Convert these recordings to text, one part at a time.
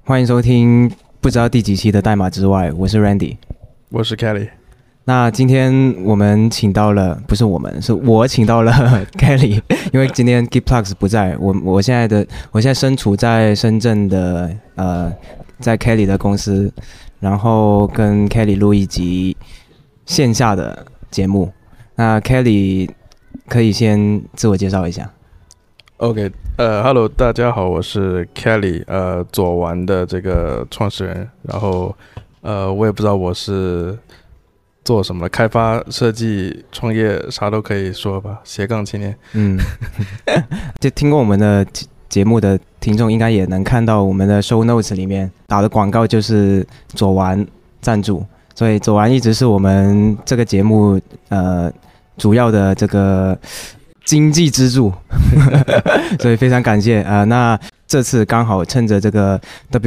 欢迎收听不知道第几期的代码之外，我是 Randy， 我是 Kelly。 那今天我们请到了，不是我们，是我请到了 Kelly， 因为今天 Gitplugs 不在，我现在身处在深圳的在 Kelly 的公司，然后跟 Kelly 录一集线下的节目。那 Kelly 可以先自我介绍一下。 Hello， 大家好，我是 Kelly， 左玩的这个创始人。然后，我也不知道我是做什么，开发、设计、创业，啥都可以说吧，斜杠青年。 就听过我们的节目的听众应该也能看到我们的 show notes 里面打的广告就是左玩赞助，所以左玩一直是我们这个节目主要的这个经济支柱所以非常感谢那这次刚好趁着这个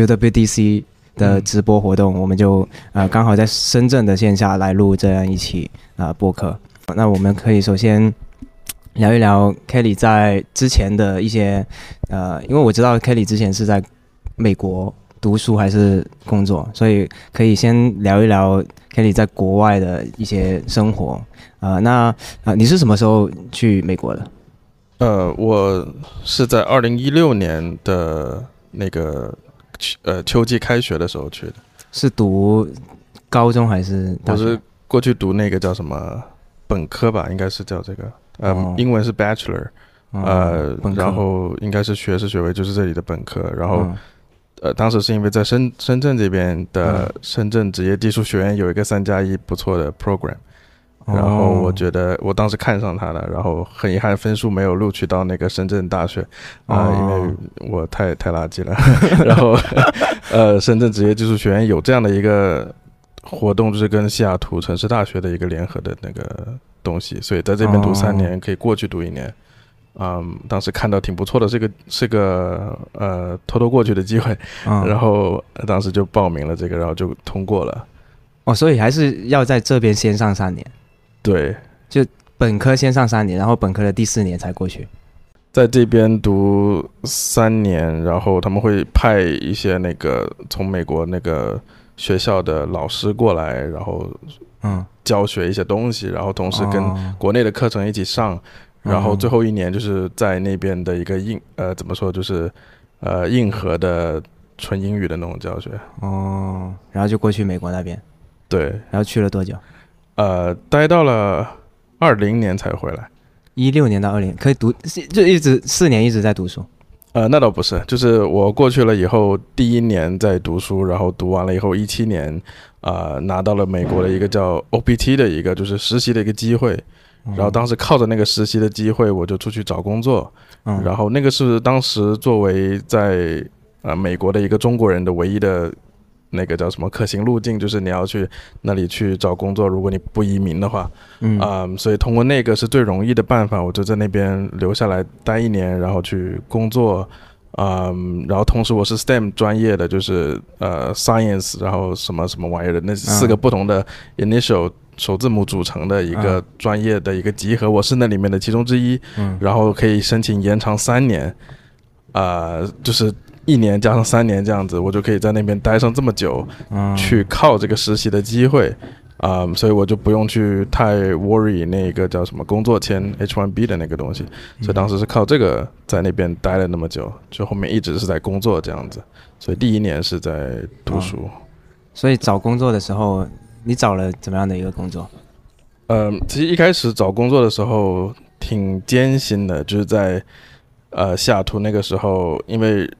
WWDC 的直播活动，我们就刚好在深圳的线下来录这样一期播客。那我们可以首先聊一聊 Kelly 在之前的一些因为我知道 Kelly 之前是在美国读书还是工作，所以可以先聊一聊 Kelly 在国外的一些生活。你是什么时候去美国的？ 我是在2016年的那个秋季开学的时候去的。是读高中还是大学？ 我是过去读那个叫什么本科吧，应该是叫这个英文是 Bachelor，然后应该是学士学位，就是这里的本科。然后当时是因为在深圳这边的深圳职业技术学院有一个3+1不错的 program。然后我觉得我当时看上他了，然后很遗憾分数没有录取到那个深圳大学因为我太垃圾了然后深圳职业技术学院有这样的一个活动，就是跟西雅图城市大学的一个联合的那个东西，所以在这边读3年可以过去读1年。当时看到挺不错的，是个偷偷过去的机会，然后当时就报名了这个，然后就通过了。 所以还是要在这边先上3年。 对， 就本科先上3年，然后本科的第4年才过去。 在这边读3年，然后他们会派一些那个从美国那个学校的老师过来，然后教学一些东西，然后同时跟国内的课程一起上，然后最后1年就是在那边的一个怎么说，就是硬核的纯英语的那种教学。 然后就过去美国那边。 对， 然后去了多久？ 待到了20年才回来。 16年到20年可以读，就一直4年一直在读书。 那倒不是，就是我过去了以后，第1年在读书，然后读完了以后，17年拿到了美国的一个叫 OPT 的一个就是实习的一个机会，然后当时靠着那个实习的机会，我就出去找工作。然后那个是当时作为在美国的一个中国人的唯一的那个叫什么可行路径，就是你要去那里去找工作，如果你不移民的话。所以通过那个是最容易的办法，我就在那边留下来待1年，然后去工作。然后同时我是 STEM 专业的，就是science 然后什么什么玩意儿的那4个不同的 initial 首字母组成的一个专业的一个集合，我是那里面的其中之一。然后可以申请延长3年，就是1年加上3年这样子，我就可以在那边待上这么久，去靠这个实习的机会。所以我就不用去太 worry 那个叫什么工作签 H1B 的那个东西，所以当时是靠这个在那边待了那么久，就后面一直是在工作这样子，所以第1年是在读书。 所以找工作的时候你找了怎么样的一个工作？ 其实一开始找工作的时候挺艰辛的，就是在西雅图那个时候，因为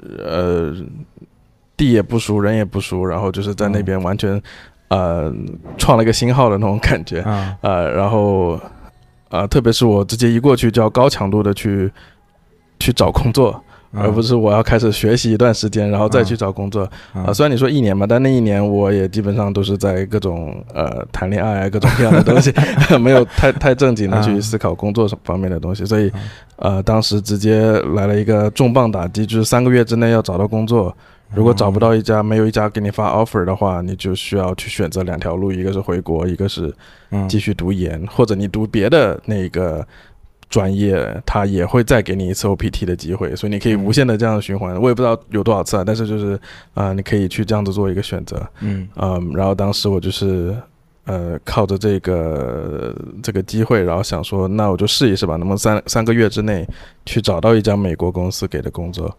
地也不熟人也不熟，然后就是在那边完全创了一个新号的那种感觉。然后特别是我直接一过去就要高强度的去找工作，而不是我要开始学习一段时间然后再去找工作。虽然你说1年嘛，但那1年我也基本上都是在各种谈恋爱各种各样的东西没有太正经的去思考工作方面的东西。所以当时直接来了一个重磅打击，就是3个月之内要找到工作，如果找不到没有一家给你发 offer 的话，你就需要去选择2条路，一个是回国，一个是继续读研，或者你读别的那个专业，它也会再给你一次 OPT 的机会，所以你可以无限的这样循环。我也不知道有多少次啊，但是就是你可以去这样子做一个选择。然后当时我就是靠着这个机会，然后想说，那我就试一试吧，能不能三个月之内去找到一家美国公司给的工作。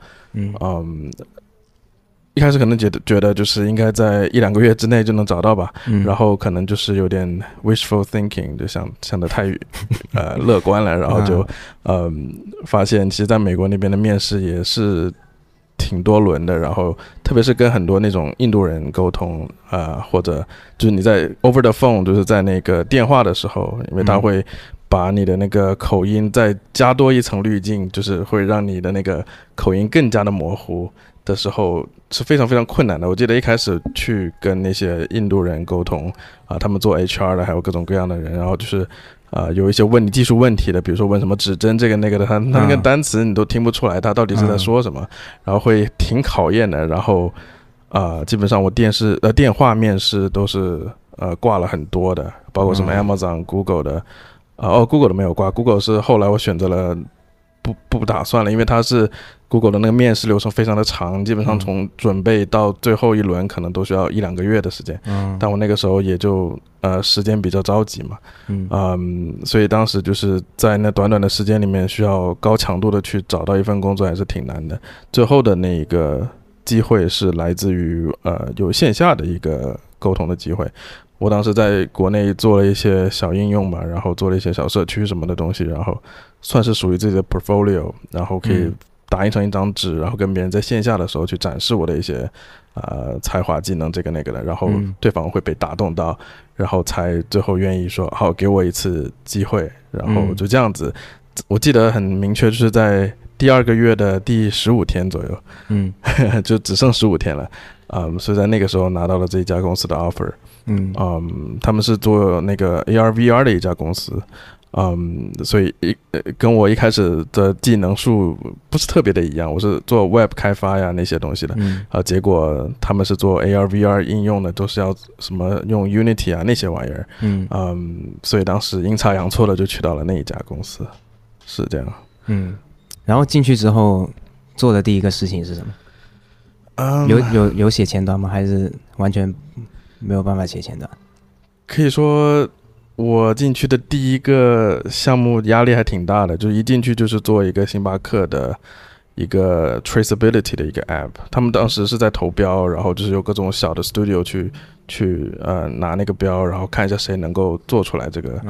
一开始可能觉得就是应该在1-2个月之内就能找到吧，然后可能就是有点 wishful thinking， 就想得太乐观了，然后就发现其实在美国那边的面试也是挺多轮的，然后特别是跟很多那种印度人沟通或者就是你在 over the phone， 就是在那个电话的时候，因为他会把你的那个口音再加多一层滤镜，就是会让你的那个口音更加的模糊的时候是非常非常困难的。我记得一开始去跟那些印度人沟通他们做 HR 的，还有各种各样的人，然后就是有一些问你技术问题的，比如说问什么指针这个那个的，他那个单词你都听不出来他到底是在说什么，然后会挺考验的。然后基本上我电话面试都是挂了很多的，包括什么 Amazon、Google 的Google 的没有挂， Google 是后来我选择了不打算了，因为它是 Google 的那个面试流程非常的长，基本上从准备到最后一轮可能都需要1-2个月的时间。但我那个时候也就时间比较着急嘛，所以当时就是在那短短的时间里面需要高强度的去找到一份工作还是挺难的。最后的那个机会是来自于有线下的一个沟通的机会。我当时在国内做了一些小应用吧，然后做了一些小社区什么的东西，然后算是属于自己的 portfolio， 然后可以打印成一张纸，然后跟别人在线下的时候去展示我的一些才华技能这个那个的，然后对方会被打动到，然后才最后愿意说好给我一次机会，然后就这样子。我记得很明确，就是在第2个月的第15天左右，就只剩15天了，所以在那个时候拿到了这一家公司的 offer。他们是做那个 AR/VR 的一家公司，所以跟我一开始的技能数不是特别的一样，我是做 Web 开发呀那些东西的，结果他们是做 AR/VR 应用的，都是要什么用 Unity 啊那些玩意儿，所以当时阴差阳错的就去到了那一家公司，是这样。 然后进去之后做的第一个事情是什么？有写前端吗？还是完全没有办法写前端？ 可以说我进去的第一个项目压力还挺大的，就是一进去就是做一个星巴克的一个 traceability 的一个 app。他们当时是在投标，然后就是有各种小的 studio 去拿那个标，然后看一下谁能够做出来这个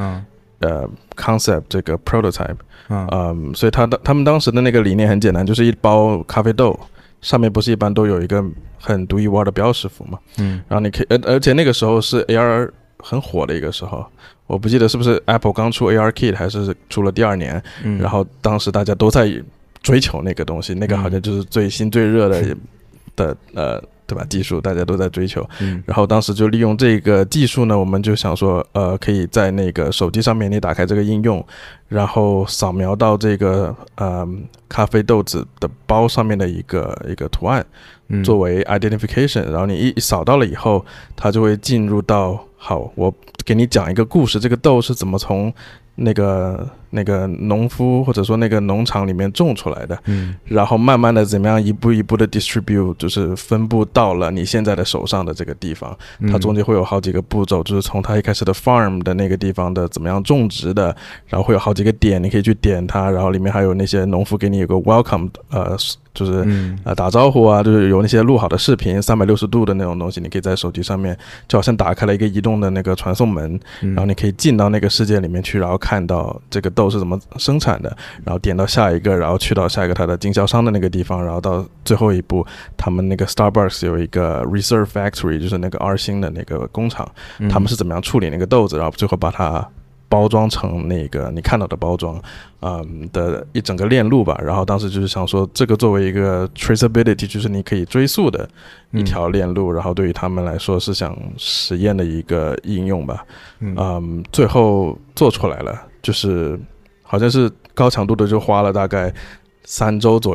concept 这个 prototype。所以他们当时的那个理念很简单，就是一包咖啡豆上面不是一般都有一个很独一无二的标识符嘛，然后你可以而且那个时候是 AR 很火的一个时候，我不记得是不是 Apple 刚出 AR Kit 还是出了第2年，然后当时大家都在追求那个东西，那个好像就是最新最热的对吧？技术大家都在追求，然后当时就利用这个技术呢，我们就想说，可以在那个手机上面你打开这个应用，然后扫描到这个咖啡豆子的包上面的一个图案，作为 identification， 然后你一扫到了以后，它就会进入到好，我给你讲一个故事，这个豆是怎么从那个农夫或者说那个农场里面种出来的，然后慢慢的怎么样一步一步的 distribute， 就是分布到了你现在的手上的这个地方，它中间会有好几个步骤，就是从它一开始的 farm 的那个地方的怎么样种植的，然后会有好几个点你可以去点它，然后里面还有那些农夫给你有个 welcome， 就是打招呼啊，就是有那些录好的视频360度的那种东西，你可以在手机上面就好像打开了一个移动的那个传送门，然后你可以进到那个世界里面去，然后看到这个豆是怎么生产的，然后点到下一个，然后去到下一个它的经销商的那个地方，然后到最后一步他们那个 Starbucks 有一个 Reserve Factory， 就是那个2星的那个工厂，他们是怎么样处理那个豆子，然后最后把它包装成那个你看到的包装的一整个链路吧。然后当时就是想说这个作为一个 traceability， 就是你可以追溯的一条链路，然后对于他们来说是想实验的一个应用吧。最后做出来了，就是好像是高强度的，就花了大概3周左右吧，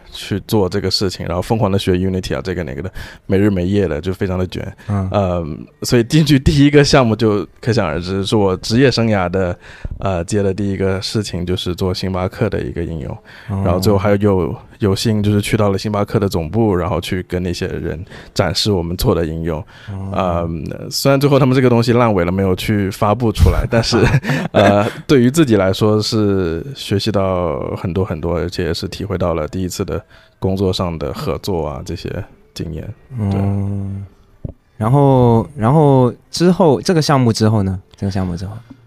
去做这个事情，然后疯狂的学 Unity 啊，这个那个的，没日没夜的，就非常的卷。所以进去第一个项目就可想而知，是我职业生涯的接的第一个事情，就是做星巴克的一个应用。然后最后还有幸就是去到了星巴克的总部，然后去跟那些人展示我们做的应用。虽然最后他们这个东西烂尾了，没有去发布出来，但是对于自己来说是学习到很多很多，而且也是体会到了第一次的工作上的合作啊这些经验。对。 然后之后这个项目之后呢？这个项目之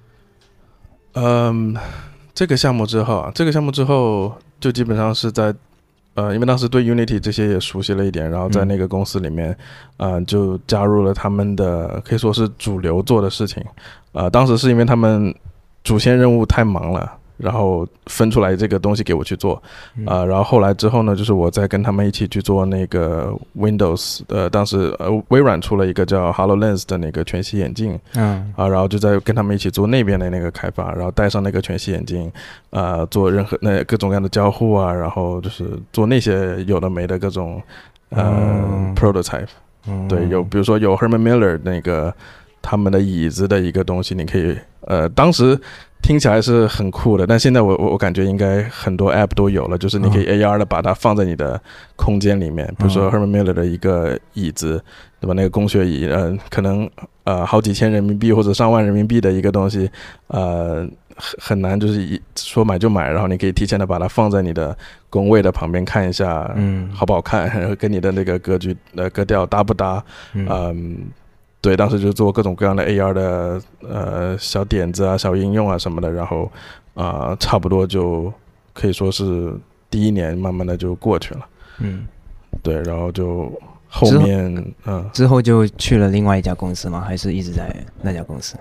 后就基本上是在因为当时对 Unity 这些也熟悉了一点，然后在那个公司里面就加入了他们的可以说是主流做的事情。当时是因为他们主线任务太忙了，然后分出来这个东西给我去做。然后后来之后呢，就是我再跟他们一起去做那个 Windows 当时微软出了一个叫 HoloLens 的那个全息眼镜。然后就在跟他们一起做那边的那个开发，然后戴上那个全息眼镜做任何各种各样的交互啊，然后就是做那些有的没的各种prototype。对，比如说有 Herman Miller 那个他们的椅子的一个东西，你可以当时听起来是很酷的，但现在我感觉应该很多 app 都有了，就是你可以 AR 的把它放在你的空间里面。比如说 Herman Miller 的一个椅子，对吧？那个工学椅，可能好几千人民币或者上万人民币的一个东西，很难就是说买就买，然后你可以提前的把它放在你的工位的旁边看一下，好不好看，然后跟你的那个格局格调搭不搭。对，当时就做各种各样的 AR 的小点子啊、小应用啊什么的，然后差不多就可以说是第一年慢慢的就过去了。对，然后就后面之后就去了另外一家公司吗？还是一直在那家公司？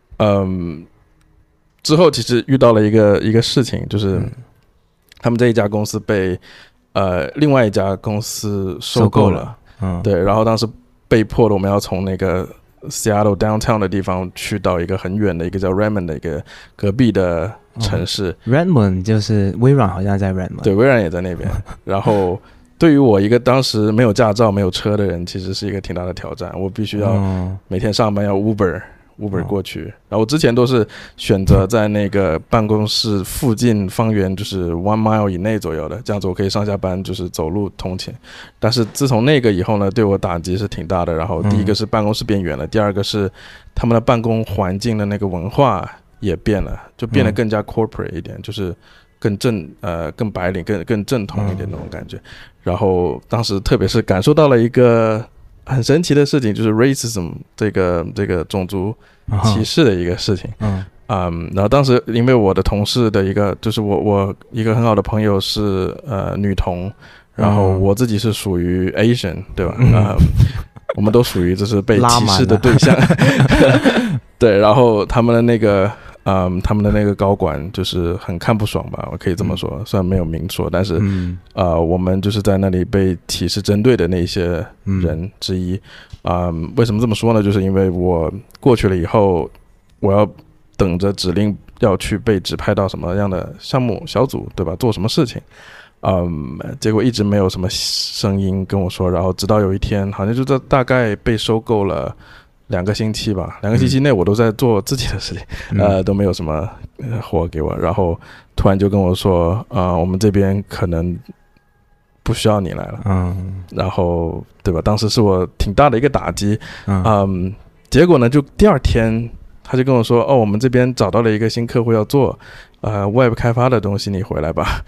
之后其实遇到了一个事情，就是他们这一家公司被另外一家公司收购了。对，然后当时被迫的我们要从那个 Seattle downtown 的地方去到一个很远的一个叫 Redmond 的一个隔壁的城市。 Redmond 就是微软好像在 Redmond。对， 微软也在那边。然后对于我一个当时没有驾照没有车的人，其实是一个挺大的挑战，我必须要每天上班要 Uber 过去。然后我之前都是选择在那个办公室附近方圆就是1 mile 以内左右的，这样子我可以上下班就是走路通勤。但是自从那个以后呢，对我打击是挺大的。然后第一个是办公室变远了，第二个是他们的办公环境的那个文化也变了，就变得更加 corporate 一点，就是更更白领更正统一点那种感觉。然后当时特别是感受到了一个很神奇的事情，就是 racism 这个种族歧视的一个事情。然后当时因为我的同事的一个就是我一个很好的朋友是女同，然后我自己是属于 Asian， 对吧？我们都属于就是被歧视的对象。对，然后他们的那个高管就是很看不爽吧，我可以这么说，虽然没有明说，但是我们就是在那里被歧视针对的那些人之一。为什么这么说呢？就是因为我过去了以后，我要等着指令要去被指派到什么样的项目小组，对吧？做什么事情。结果一直没有什么声音跟我说，然后直到有一天，好像就大概被收购了2个星期吧，2个星期内我都在做自己的事情，都没有什么活给我。然后突然就跟我说，我们这边可能不需要你来了。然后对吧？当时是我挺大的一个打击。结果呢，就第二天他就跟我说，我们这边找到了一个新客户要做Web 开发的东西，你回来吧。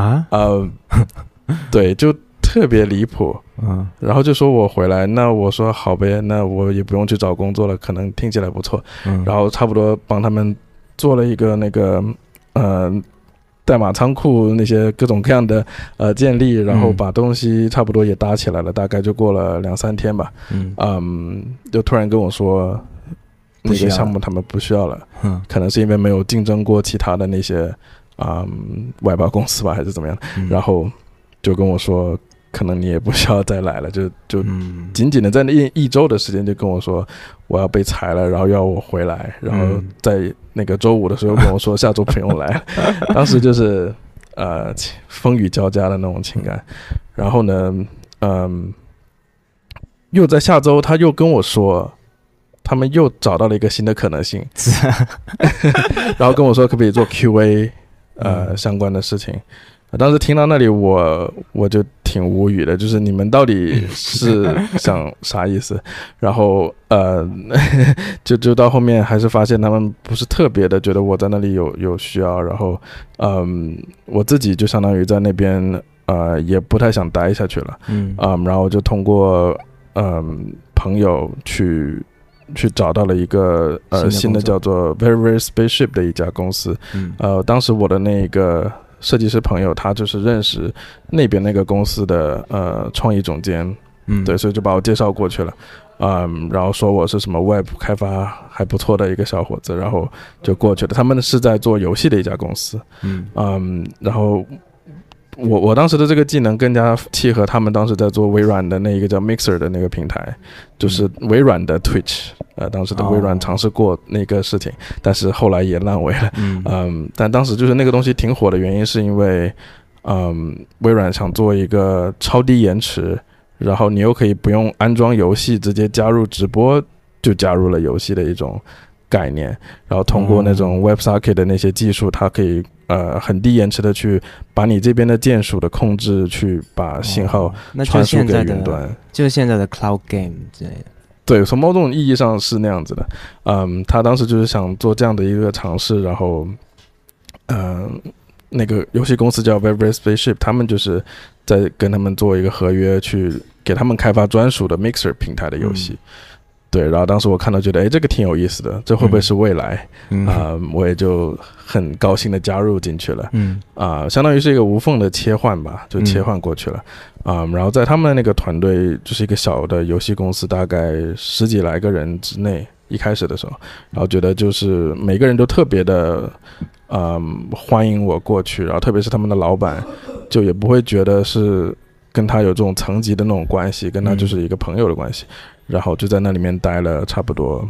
对，就特别离谱。然后就说我回来，那我说好呗，那我也不用去找工作了，可能听起来不错。然后差不多帮他们做了一个那个代码仓库那些各种各样的建立，然后把东西差不多也搭起来了，大概就过了2-3天吧。就突然跟我说那个项目他们不需要了。可能是因为没有竞争过其他的那些外包公司吧，还是怎么样。然后就跟我说可能你也不需要再来了，就仅仅的在那一周的时间就跟我说我要被裁了，然后要我回来，然后在那个周5的时候跟我说下周不用来。当时就是风雨交加的那种情感。然后呢，又在下周他又跟我说，他们又找到了一个新的可能性，然后跟我说可不可以做 QA 相关的事情。当时听到那里我就挺无语的，就是你们到底是想啥意思？然后就到后面还是发现他们不是特别的觉得我在那里有需要，然后我自己就相当于在那边也不太想待下去了，然后就通过朋友去找到了一个新的叫做 Very Very Spaceship 的一家公司，当时我的那个设计师朋友他就是认识那边那个公司的创意总监，对，所以就把我介绍过去了，然后说我是什么 Web 开发还不错的一个小伙子，然后就过去了。他们是在做游戏的一家公司，然后我当时的这个技能更加契合他们当时在做微软的那一个叫 Mixer 的那个平台，就是微软的 Twitch，当时的微软尝试过那个事情，但是后来也烂尾了，但当时就是那个东西挺火的原因是因为微软想做一个超低延迟，然后你又可以不用安装游戏直接加入直播就加入了游戏的一种概念，然后通过那种 WebSocket 的那些技术，它可以很低延迟的去把你这边的键鼠的控制去把信号传输给云端， 就是现在的 Cloud Game 之类的。 对，从某种意义上是那样子的。他当时就是想做这样的一个尝试，然后那个游戏公司叫 Very Very Spaceship， 他们就是在跟他们做一个合约，去给他们开发专属的 Mixer 平台的游戏。对，然后当时我看到觉得这个挺有意思的，这会不会是未来？我也就很高兴的加入进去了，相当于是一个无缝的切换吧，就切换过去了，然后在他们的那个团队就是一个小的游戏公司，大概10几来个人之内，一开始的时候，然后觉得就是每个人都特别的欢迎我过去，然后特别是他们的老板就也不会觉得是跟他有这种层级的那种关系，跟他就是一个朋友的关系，然后就在那里面待了差不多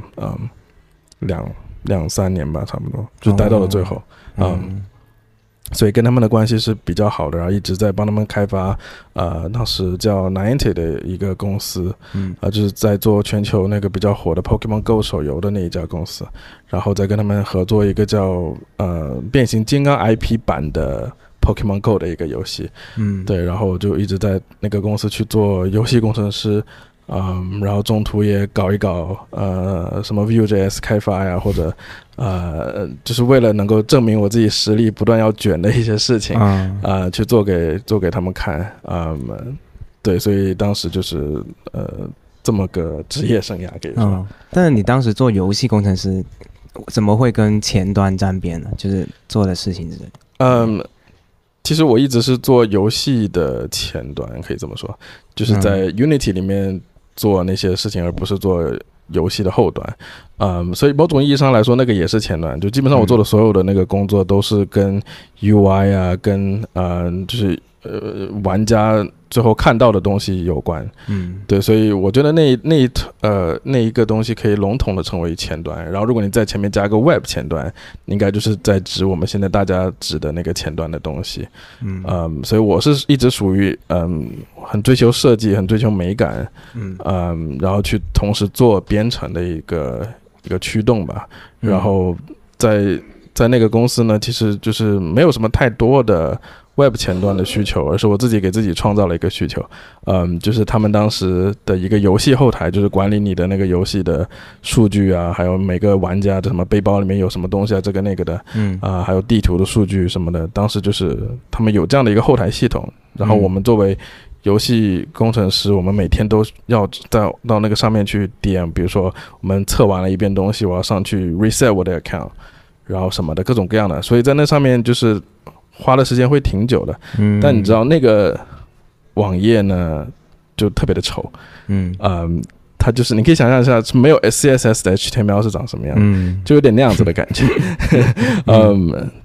两三年吧，差不多就待到了最后，所以跟他们的关系是比较好的，然后一直在帮他们开发当时叫 Niantic 的一个公司，就是在做全球那个比较火的 Pokemon Go 手游的那一家公司，然后再跟他们合作一个叫变形金刚 IP 版的 Pokemon Go 的一个游戏，对，然后就一直在那个公司去做游戏工程师，然后中途也搞一搞什么 Vue.js 开发呀，或者就是为了能够证明我自己实力，不断要卷的一些事情，去做给他们看，对，所以当时就是这么个职业生涯可以说。 但是你当时做游戏工程师，怎么会跟前端沾边呢？就是做的事情之类的。 其实我一直是做游戏的前端，可以这么说，就是在 Unity 里面做那些事情，而不是做游戏的后端，所以某种意义上来说，那个也是前端。就基本上我做的所有的那个工作都是跟 UI 啊，跟就是玩家最后看到的东西有关。对，所以我觉得那一个东西可以笼统的称为前端。然后如果你在前面加个 Web 前端，应该就是在指我们现在大家指的那个前端的东西。所以我是一直属于很追求设计，很追求美感，然后去同时做编程的一个驱动吧。然后在那个公司呢，其实就是没有什么太多的Web 前端的需求，而是我自己给自己创造了一个需求，就是他们当时的一个游戏后台，就是管理你的那个游戏的数据啊，还有每个玩家的什么背包里面有什么东西啊，这个那个的，还有地图的数据什么的，当时就是他们有这样的一个后台系统，然后我们作为游戏工程师，我们每天都要到那个上面去点，比如说我们测完了一遍东西，我要上去 reset 我的 account， 然后什么的各种各样的，所以在那上面就是花的时间会挺久的，但你知道那个网页呢就特别的丑，它就是你可以想象一下，没有 CSS 的 HTML 是长什么样，就有点那样子的感觉，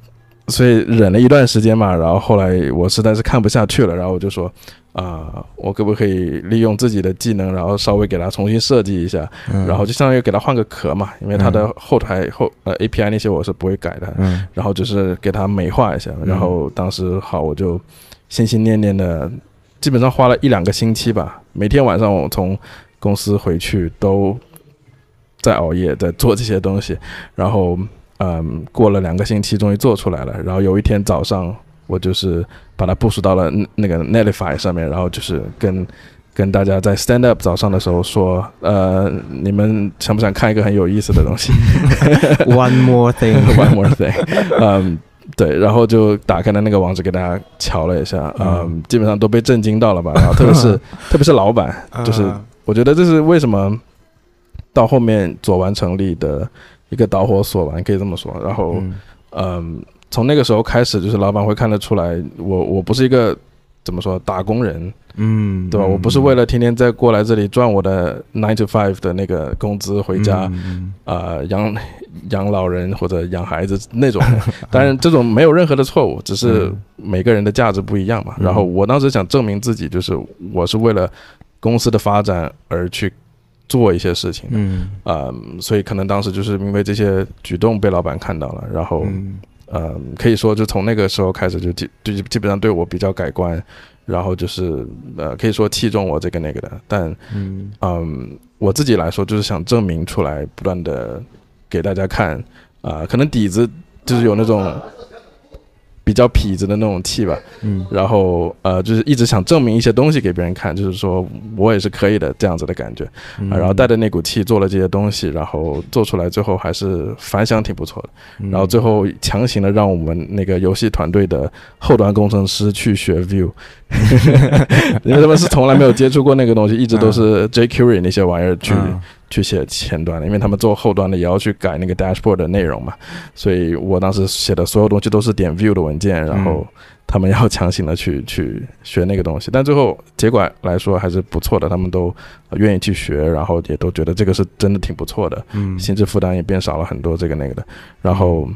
所以忍了一段时间嘛，然后后来我实在是看不下去了，然后我就说我可不可以利用自己的技能，然后稍微给它重新设计一下，然后就相当于给它换个壳嘛，因为它的后台API 那些我是不会改的，然后就是给它美化一下，然后当时好我就心心念念的，基本上花了1-2个星期吧，每天晚上我从公司回去都在熬夜在做这些东西，然后过了2个星期终于做出来了，然后有一天早上我就是把它部署到了那个 Netlify 上面，然后就是跟大家在 stand up 早上的时候说你们想不想看一个很有意思的东西 ？One more thing， one more thing，对，然后就打开了那个网址给大家瞧了一下，基本上都被震惊到了吧，然后特别是老板，就是我觉得这是为什么到后面左玩成立的一个导火索吧，你可以这么说。然后从那个时候开始，就是老板会看得出来我不是一个怎么说打工人，对吧？我不是为了天天再过来这里赚我的9 to 5的那个工资回家养老人或者养孩子那种当然这种没有任何的错误，只是每个人的价值不一样嘛。然后我当时想证明自己，就是我是为了公司的发展而去做一些事情所以可能当时就是因为这些举动被老板看到了，然后可以说就从那个时候开始就基本上对我比较改观，然后就是可以说器重我这个那个的，但我自己来说就是想证明出来，不断的给大家看可能底子就是有那种比较痞子的那种气吧，然后就是一直想证明一些东西给别人看，就是说我也是可以的这样子的感觉，然后带着那股气做了这些东西，然后做出来最后还是反响挺不错的，然后最后强行的让我们那个游戏团队的后端工程师去学 Vue 因为他们是从来没有接触过那个东西，一直都是 jQuery 那些玩意儿去写前端的，因为他们做后端的也要去改那个 dashboard 的内容嘛，所以我当时写的所有东西都是点 Vue 的文件，然后他们要强行的去学那个东西，但最后结果来说还是不错的，他们都愿意去学，然后也都觉得这个是真的挺不错的，心智负担也变少了很多这个那个的，然后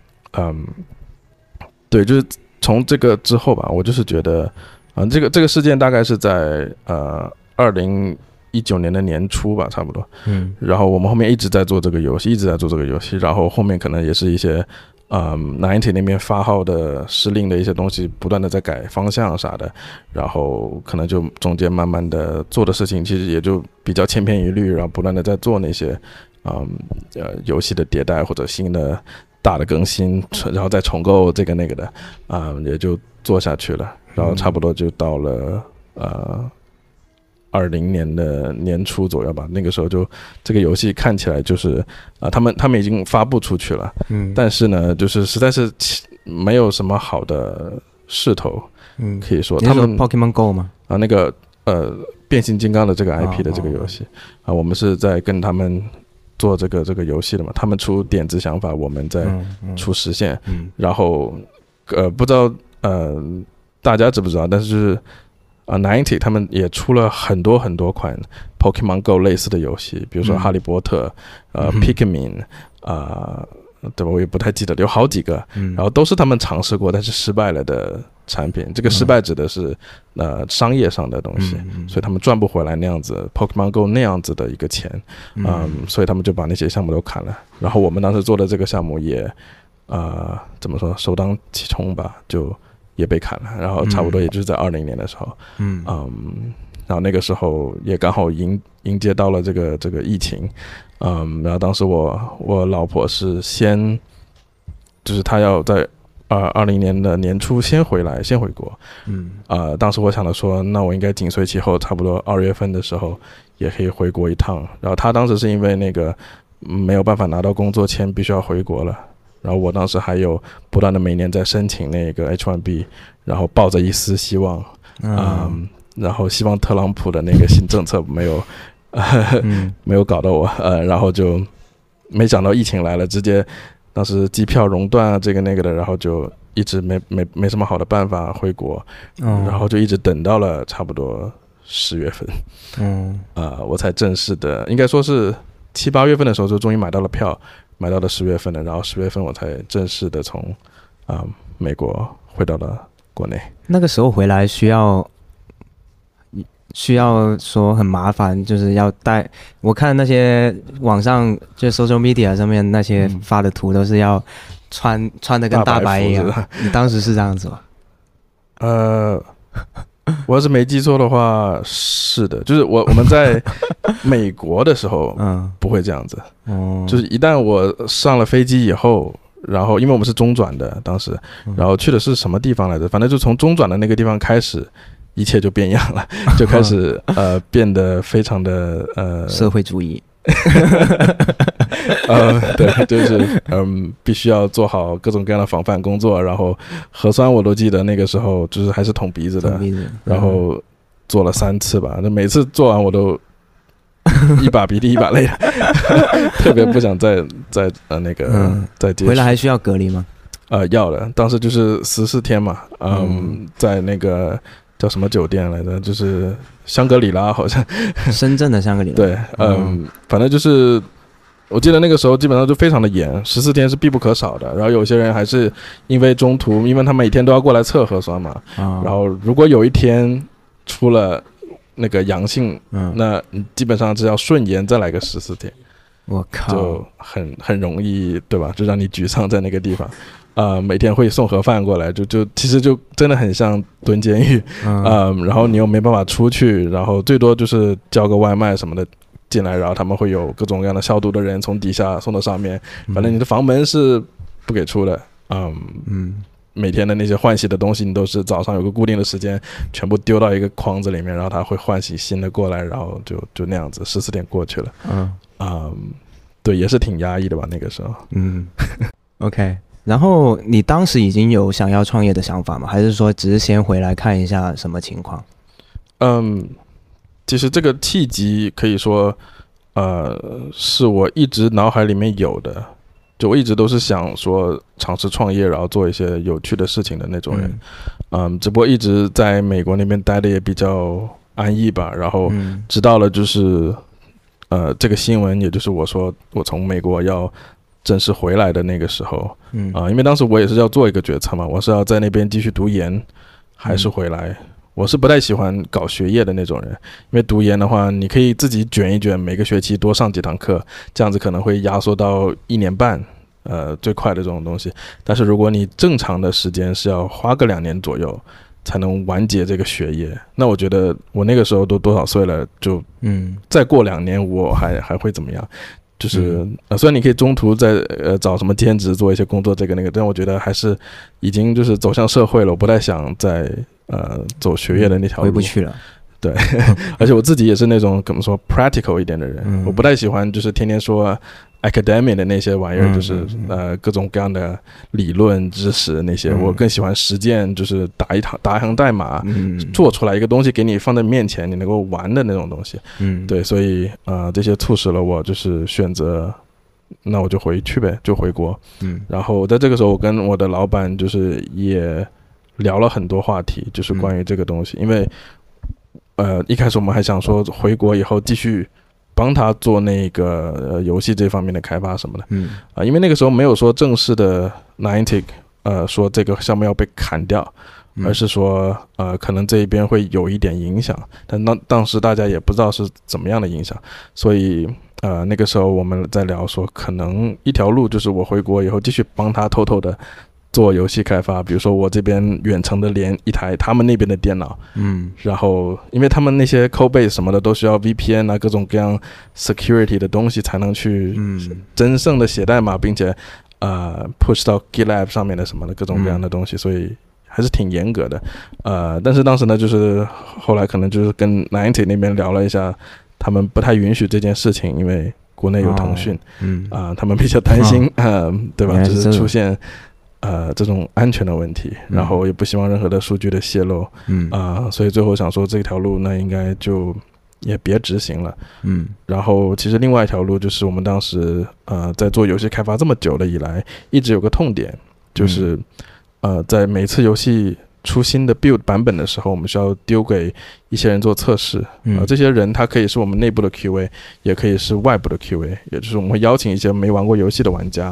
对，就是从这个之后吧，我就是觉得这个事件大概是在2019年的年初吧，差不多。然后我们后面一直在做这个游戏，然后后面可能也是一些Niantic 那边发号的施令的一些东西，不断的在改方向啥的，然后可能就中间慢慢的做的事情，其实也就比较千篇一律，然后不断的在做那些游戏的迭代或者新的大的更新，然后再重构这个那个的也就做下去了，然后差不多就到了20年的年初左右吧，那个时候就这个游戏看起来就是他们已经发布出去了，但是呢就是实在是没有什么好的势头，可以说他们 Pokemon Go 吗？ 那个变形金刚的这个 IP 的这个游戏我们是在跟他们做这个游戏的嘛，他们出点子想法，我们在出实现，然后不知道大家知不知道，但是就是Niantic 他们也出了很多很多款 Pokemon Go 类似的游戏，比如说哈利波特Pikmin 对吧，我也不太记得，有好几个，然后都是他们尝试过但是失败了的产品，这个失败指的是商业上的东西，所以他们赚不回来那样子 Pokemon Go 那样子的一个钱，所以他们就把那些项目都砍了，然后我们当时做的这个项目也怎么说首当其冲吧，就也被砍了，然后差不多也就是在20年的时候，然后那个时候也刚好迎接到了这个疫情，然后当时我老婆是先，就是她要在20年的年初先回国，当时我想的说，那我应该紧随其后，差不多2月份的时候也可以回国一趟，然后她当时是因为那个没有办法拿到工作签，必须要回国了。然后我当时还有不断的每年在申请那个 H1B， 然后抱着一丝希望，然后希望特朗普的那个新政策没有搞到我，然后就没想到疫情来了，直接当时机票熔断这个那个的，然后就一直没什么好的办法回国，然后就一直等到了差不多10月份，我才正式的，应该说是7、8月份的时候就终于买到了票。买到了10月份的，然后10月份我才正式的从美国回到了国内。 那个时候回来需要说很麻烦，就是要带。我看那些网上就 social media 上面那些发的图都是要穿的跟大白一样。你当时是这样子吗？ 我要是没记错的话，是的，就是我们在美国的时候，不会这样子。就是一旦我上了飞机以后，然后因为我们是中转的，当时，然后去的是什么地方来着？反正就从中转的那个地方开始，一切就变样了，就开始变得非常的社会主义。 对，就是必须要做好各种各样的防范工作，然后核酸我都记得那个时候就是还是捅鼻子的，然后做了3次吧，那每次做完我都一把鼻涕一把泪，特别不想再那个再接触。 回来还需要隔离吗？ 要的，当时就是14天嘛，在那个叫什么酒店来着，就是香格里拉好像， 深圳的香格里拉。 对，反正就是我记得那个时候基本上就非常的严，14天是必不可少的。然后有些人还是因为中途，因为他每天都要过来测核酸嘛，然后如果有一天出了那个阳性，那你基本上是要顺延再来个14天。 我靠， 就很容易，对吧？就让你沮丧在那个地方。每天会送盒饭过来，就其实就真的很像蹲监狱，然后你又没办法出去，然后最多就是叫个外卖什么的进来，然后他们会有各种各样的消毒的人从底下送到上面，反正你的房门是不给出的，每天的那些换洗的东西，你都是早上有个固定的时间，全部丢到一个筐子里面，然后他会换洗新的过来，然后就那样子，14天过去了，对，也是挺压抑的吧那个时候。 OK。然后你当时已经有想要创业的想法吗？还是说只是先回来看一下什么情况？ 其实这个契机可以说，是我一直脑海里面有的，就我一直都是想说尝试创业，然后做一些有趣的事情的那种人。只不过一直在美国那边待的也比较安逸吧，然后直到了就是这个新闻，也就是我说我从美国要正式回来的那个时候，因为当时我也是要做一个决策嘛，我是要在那边继续读研，还是回来。我是不太喜欢搞学业的那种人，因为读研的话，你可以自己卷一卷，每个学期多上几堂课，这样子可能会压缩到1年半，最快的这种东西。但是如果你正常的时间是要花个2年左右才能完结这个学业，那我觉得我那个时候都多少岁了，就再过2年我还会怎么样？就是虽然你可以中途再找什么兼职做一些工作这个那个，但我觉得还是已经就是走向社会了，我不太想再走学业的那条路， 回不去了。 对，而且我自己也是那种怎么说 practical 一点的人，我不太喜欢就是天天说 academic 的那些玩意儿，就是各种各样的理论知识那些，我更喜欢实践，就是打一行代码，做出来一个东西给你放在面前，你能够玩的那种东西。对，所以这些促使了我就是选择，那我就回去呗，就回国。然后在这个时候，我跟我的老板就是也聊了很多话题，就是关于这个东西，因为一开始我们还想说回国以后继续帮他做那个游戏这方面的开发什么的，因为那个时候没有说正式的 Niantic 说这个项目要被砍掉，而是说可能这一边会有一点影响，但当时大家也不知道是怎么样的影响，所以那个时候我们在聊说，可能一条路就是我回国以后继续帮他偷偷的做游戏开发，比如说我这边远程的连一台他们那边的电脑，然后因为他们那些 codebase 什么的都需要 VPN 啊，各种各样 security 的东西才能去真正的写代码，并且push 到 GitLab 上面的什么的各种各样的东西，所以还是挺严格的。但是当时呢，就是后来可能就是跟 Niantic 那边聊了一下，他们不太允许这件事情，因为国内有腾讯，他们比较担心，对吧？就是出现这种安全的问题，然后也不希望任何的数据的泄露，所以最后想说这条路那应该就也别执行了，然后其实另外一条路就是我们当时在做游戏开发这么久了以来，一直有个痛点，就是在每次游戏出新的 build 版本的时候，我们需要丢给一些人做测试，这些人他可以是我们内部的 QA， 也可以是外部的 QA， 也就是我们会邀请一些没玩过游戏的玩家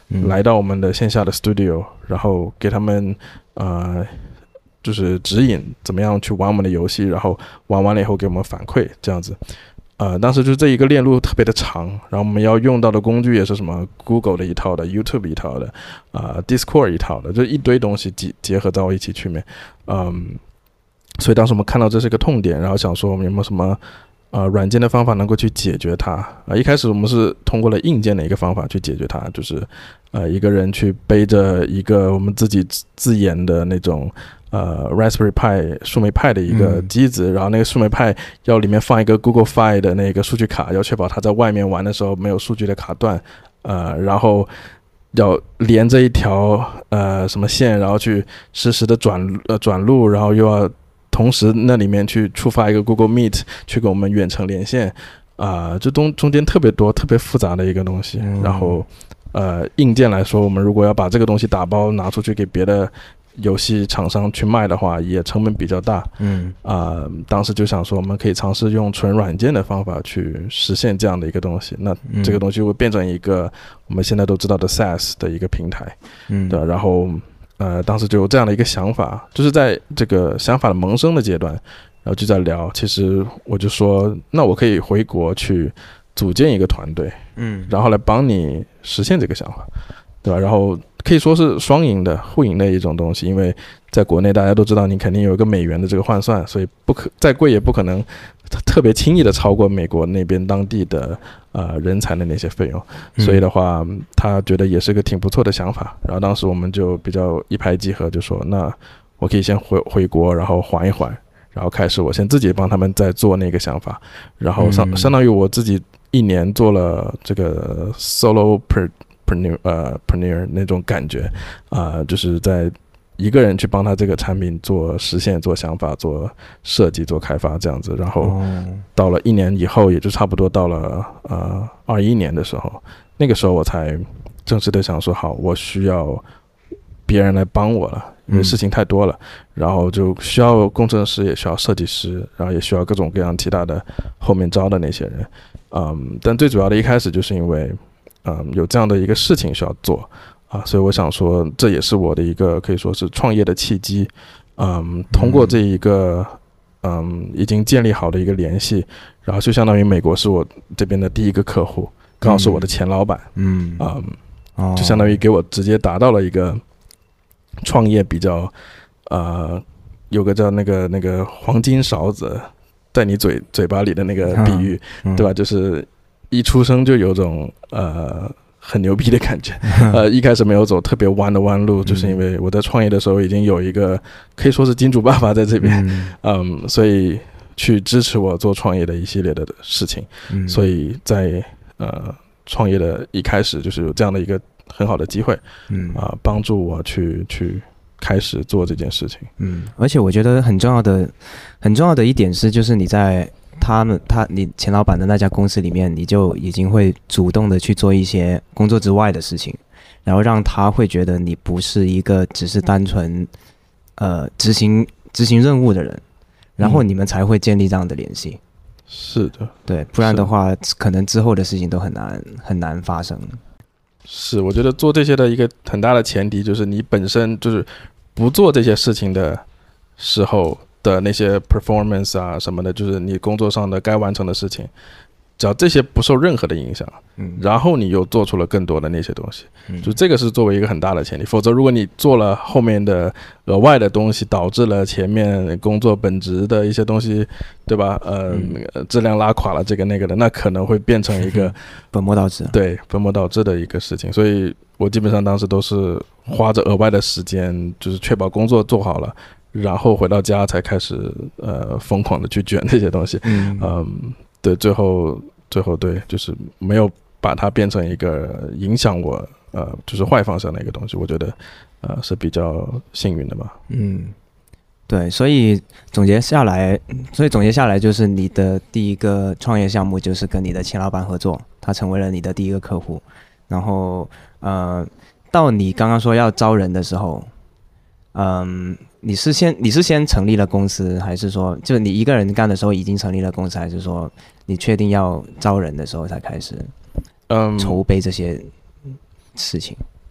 来到我们的线下的 studio， 然后给他们就是指引怎么样去玩我们的游戏，然后玩完了以后给我们反馈这样子。当时就这一个链路特别的长，然后我们要用到的工具也是什么 Google 的一套的 YouTube 一套的Discord 一套的，就一堆东西结合到一起去面。所以当时我们看到这是个痛点，然后想说我们有没有什么软件的方法能够去解决它。一开始我们是通过了硬件的一个方法去解决它，就是一个人去背着一个我们自己自研的那种Raspberry Pi 树莓派的一个机子，然后那个树莓派要里面放一个 Google Fi 的那个数据卡，要确保它在外面玩的时候没有数据的卡断，然后要连着一条什么线，然后去实时的转录，然后又要同时那里面去触发一个 Google Meet 去跟我们远程连线，这中间特别多特别复杂的一个东西。然后硬件来说，我们如果要把这个东西打包拿出去给别的游戏厂商去卖的话，也成本比较大。当时就想说我们可以尝试用纯软件的方法去实现这样的一个东西，那这个东西会变成一个我们现在都知道的 SaaS 的一个平台。对，然后当时就有这样的一个想法，就是在这个想法的萌生的阶段，然后就在聊，其实我就说那我可以回国去组建一个团队，然后来帮你实现这个想法，对吧？然后可以说是双赢的互赢的一种东西，因为在国内大家都知道你肯定有一个美元的这个换算，所以再贵也不可能特别轻易的超过美国那边当地的人才的那些费用，所以的话他觉得也是个挺不错的想法。然后当时我们就比较一拍即合，就说那我可以先回国，然后缓一缓，然后开始我先自己帮他们再做那个想法，然后相当于我自己1年做了这个 solopreneur 那种感觉，就是在一个人去帮他这个产品做实现、做想法、做设计、做开发这样子。然后到了1年以后，也就差不多到了21年的时候，那个时候我才正式的想说，好，我需要别人来帮我了，因为事情太多了，然后就需要工程师，也需要设计师，然后也需要各种各样其他的后面招的那些人。但最主要的一开始就是因为有这样的一个事情需要做所以我想说这也是我的一个可以说是创业的契机。通过这一个已经建立好的一个联系，然后就相当于美国是我这边的第一个客户，刚好是我的前老板，就相当于给我直接达到了一个创业比较有个叫那个黄金勺子在你嘴巴里的那个比喻，对吧？就是一出生就有种很牛逼的感觉。一开始没有走特别弯的弯路，就是因为我在创业的时候已经有一个可以说是金主爸爸在这边，所以去支持我做创业的一系列的事情。所以在创业的一开始就是有这样的一个很好的机会，帮助我去开始做这件事情。 而且我觉得很重要的一点是，就是你在你前老板的那家公司里面，你就已经会主动的去做一些工作之外的事情，然后让他会觉得你不是一个只是单纯执行任务的人，然后你们才会建立这样的联系。 是的， 对，不然的话可能之后的事情都很难发生。 是，我觉得做这些的一个很大的前提就是你本身就是不做这些事情的时候的那些 performance 什么的，就是你工作上的该完成的事情，只要这些不受任何的影响，然后你又做出了更多的那些东西，就这个是作为一个很大的前提。否则如果你做了后面的额外的东西，导致了前面工作本质的一些东西，对吧？质量拉垮了这个那个的，那可能会变成一个本末倒置。对， 本末倒置的一个事情。所以我基本上当时都是花着额外的时间，就是确保工作做好了，然后回到家才开始疯狂的去卷这些东西。对，最后对，就是没有把它变成一个影响我就是坏方向的一个东西，我觉得是比较幸运的吧。 对，所以总结下来就是你的第一个创业项目就是跟你的前老板合作，他成为了你的第一个客户。然后到你刚刚说要招人的时候，你是先成立了公司，还是说就你一个人干的时候已经成立了公司，还是说你确定要招人的时候才开始筹备这些事情？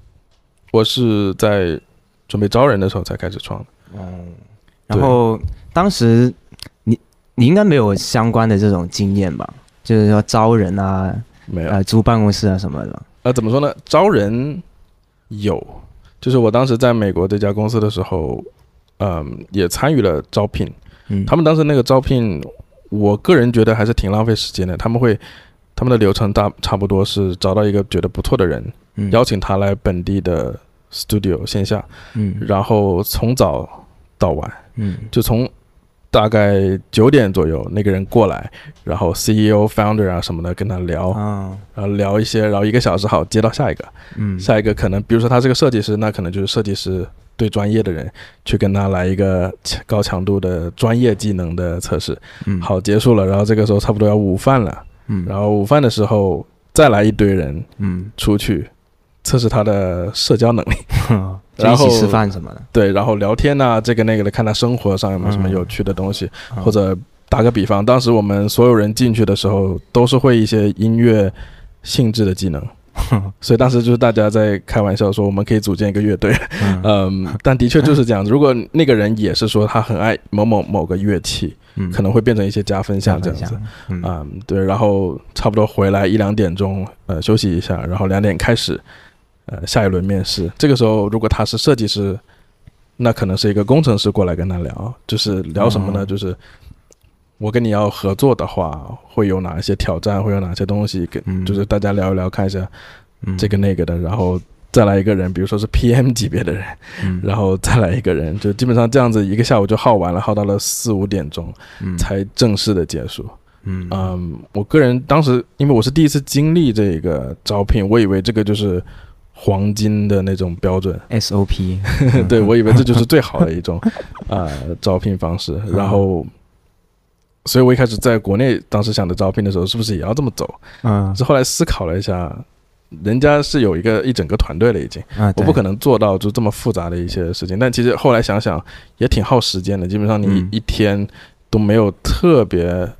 我是在准备招人的时候才开始创的。 然后当时你应该没有相关的这种经验吧？就是说招人啊， 没有租办公室啊什么的。 怎么说呢？招人有，就是我当时在美国这家公司的时候，也参与了招聘。他们当时那个招聘，我个人觉得还是挺浪费时间的。他们的流程差不多是找到一个觉得不错的人，邀请他来本地的 studio 线下，然后从早到晚，就从大概9点左右那个人过来，然后 CEO、founder 啊什么的跟他聊，然后聊一些，然后1个小时好接到下一个，下一个可能比如说他是个设计师，那可能就是设计师对专业的人去跟他来一个高强度的专业技能的测试，好结束了，然后这个时候差不多要午饭了，然后午饭的时候再来一堆人，出去测试他的社交能力， 然后一起吃饭什么的， 对，然后聊天啊，这个那个的，看他生活上有没有什么有趣的东西，或者打个比方，当时我们所有人进去的时候都是会一些音乐性质的技能，所以当时就是大家在开玩笑说我们可以组建一个乐队，但的确就是这样子。如果那个人也是说他很爱某个乐器，可能会变成一些加分项这样子，对，然后差不多回来1、2点钟，休息一下，然后2点开始。下一轮面试，这个时候如果他是设计师，那可能是一个工程师过来跟他聊，就是聊什么呢？就是我跟你要合作的话，会有哪一些挑战，会有哪些东西，就是大家聊一聊，看一下这个那个的，然后再来一个人，比如说是 PM 级别的人，然后再来一个人，就基本上这样子1个下午就耗完了，耗到了4、5点钟，才正式的结束。我个人当时因为我是第一次经历这个招聘，我以为这个就是黄金的那种标准 SOP， 对，我以为这就是最好的一种招聘方式，然后所以我一开始在国内当时想着招聘的时候是不是也要这么走，是后来思考了一下，人家是有一整个团队了已经，我不可能做到就这么复杂的一些事情，但其实后来想想也挺耗时间的，基本上你一天都没有特别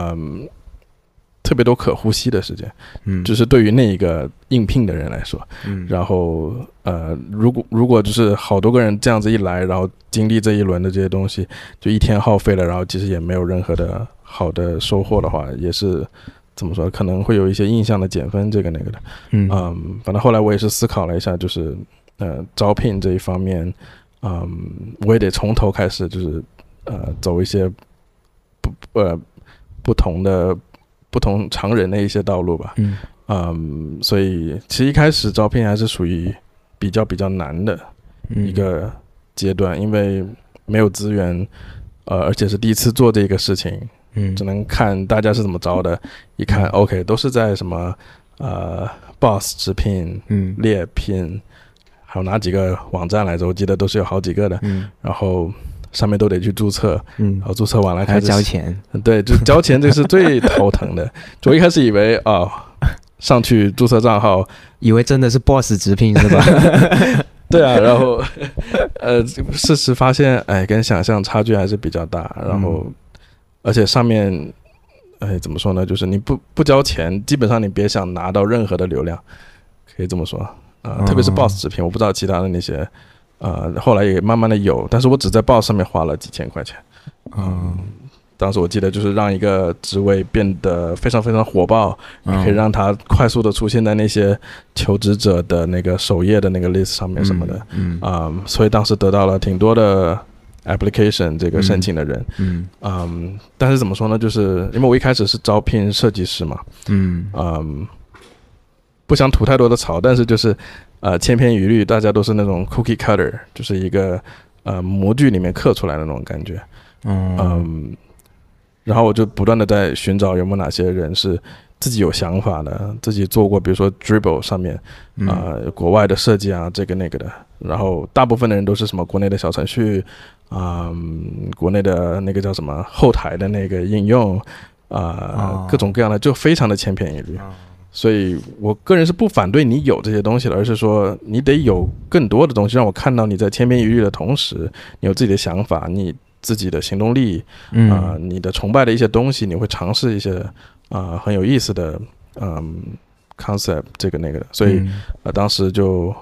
多可呼吸的时间，就是对于那一个应聘的人来说，然后如果就是好多个人这样子一来，然后经历这一轮的这些东西，就一天耗费了，然后其实也没有任何的好的收获的话，也是怎么说，可能会有一些印象的减分，这个那个的，反正后来我也是思考了一下，就是招聘这一方面，我也得从头开始，就是走一些不同常人的一些道路吧，所以其实一开始招聘还是属于比较难的一个阶段，因为没有资源，而且是第一次做这个事情，只能看大家是怎么招的，一看 OK 都是在什么Boss 直聘、猎聘，还有哪几个网站来着？我记得都是有好几个的，然后上面都得去注册，然后注册完了开始交钱， 对，就交钱，这是最头疼的。就我一开始以为上去注册账号， 以为真的是 Boss 直聘是吧？ 对啊，然后事实发现，跟想象差距还是比较大。然后，而且上面，怎么说呢？就是你不交钱，基本上你别想拿到任何的流量，可以这么说特别是 Boss 直聘，我不知道其他的那些。后来也慢慢的有，但是我只在报上面花了几千块钱。当时我记得就是让一个职位变得非常非常火爆，可以让它快速的出现在那些求职者的那个首页的那个 list 上面什么的。所以当时得到了挺多的 application 这个申请的人。但是怎么说呢？就是因为我一开始是招聘设计师嘛。不想吐太多的槽，但是就是千篇一律，大家都是那种 cookie cutter， 就是一个模具里面刻出来的那种感觉。然后我就不断的在寻找有没有哪些人是自己有想法的，自己做过比如说 Dribble 上面国外的设计啊，这个那个的。然后大部分的人都是什么国内的小程序国内的那个叫什么后台的那个应用各种各样的，就非常的千篇一律。所以我个人是不反对你有这些东西的，而是说你得有更多的东西，让我看到你在千篇一律的同时，你有自己的想法，你自己的行动力，你的崇拜的一些东西，你会尝试一些很有意思的concept 这个那个的。所以当时就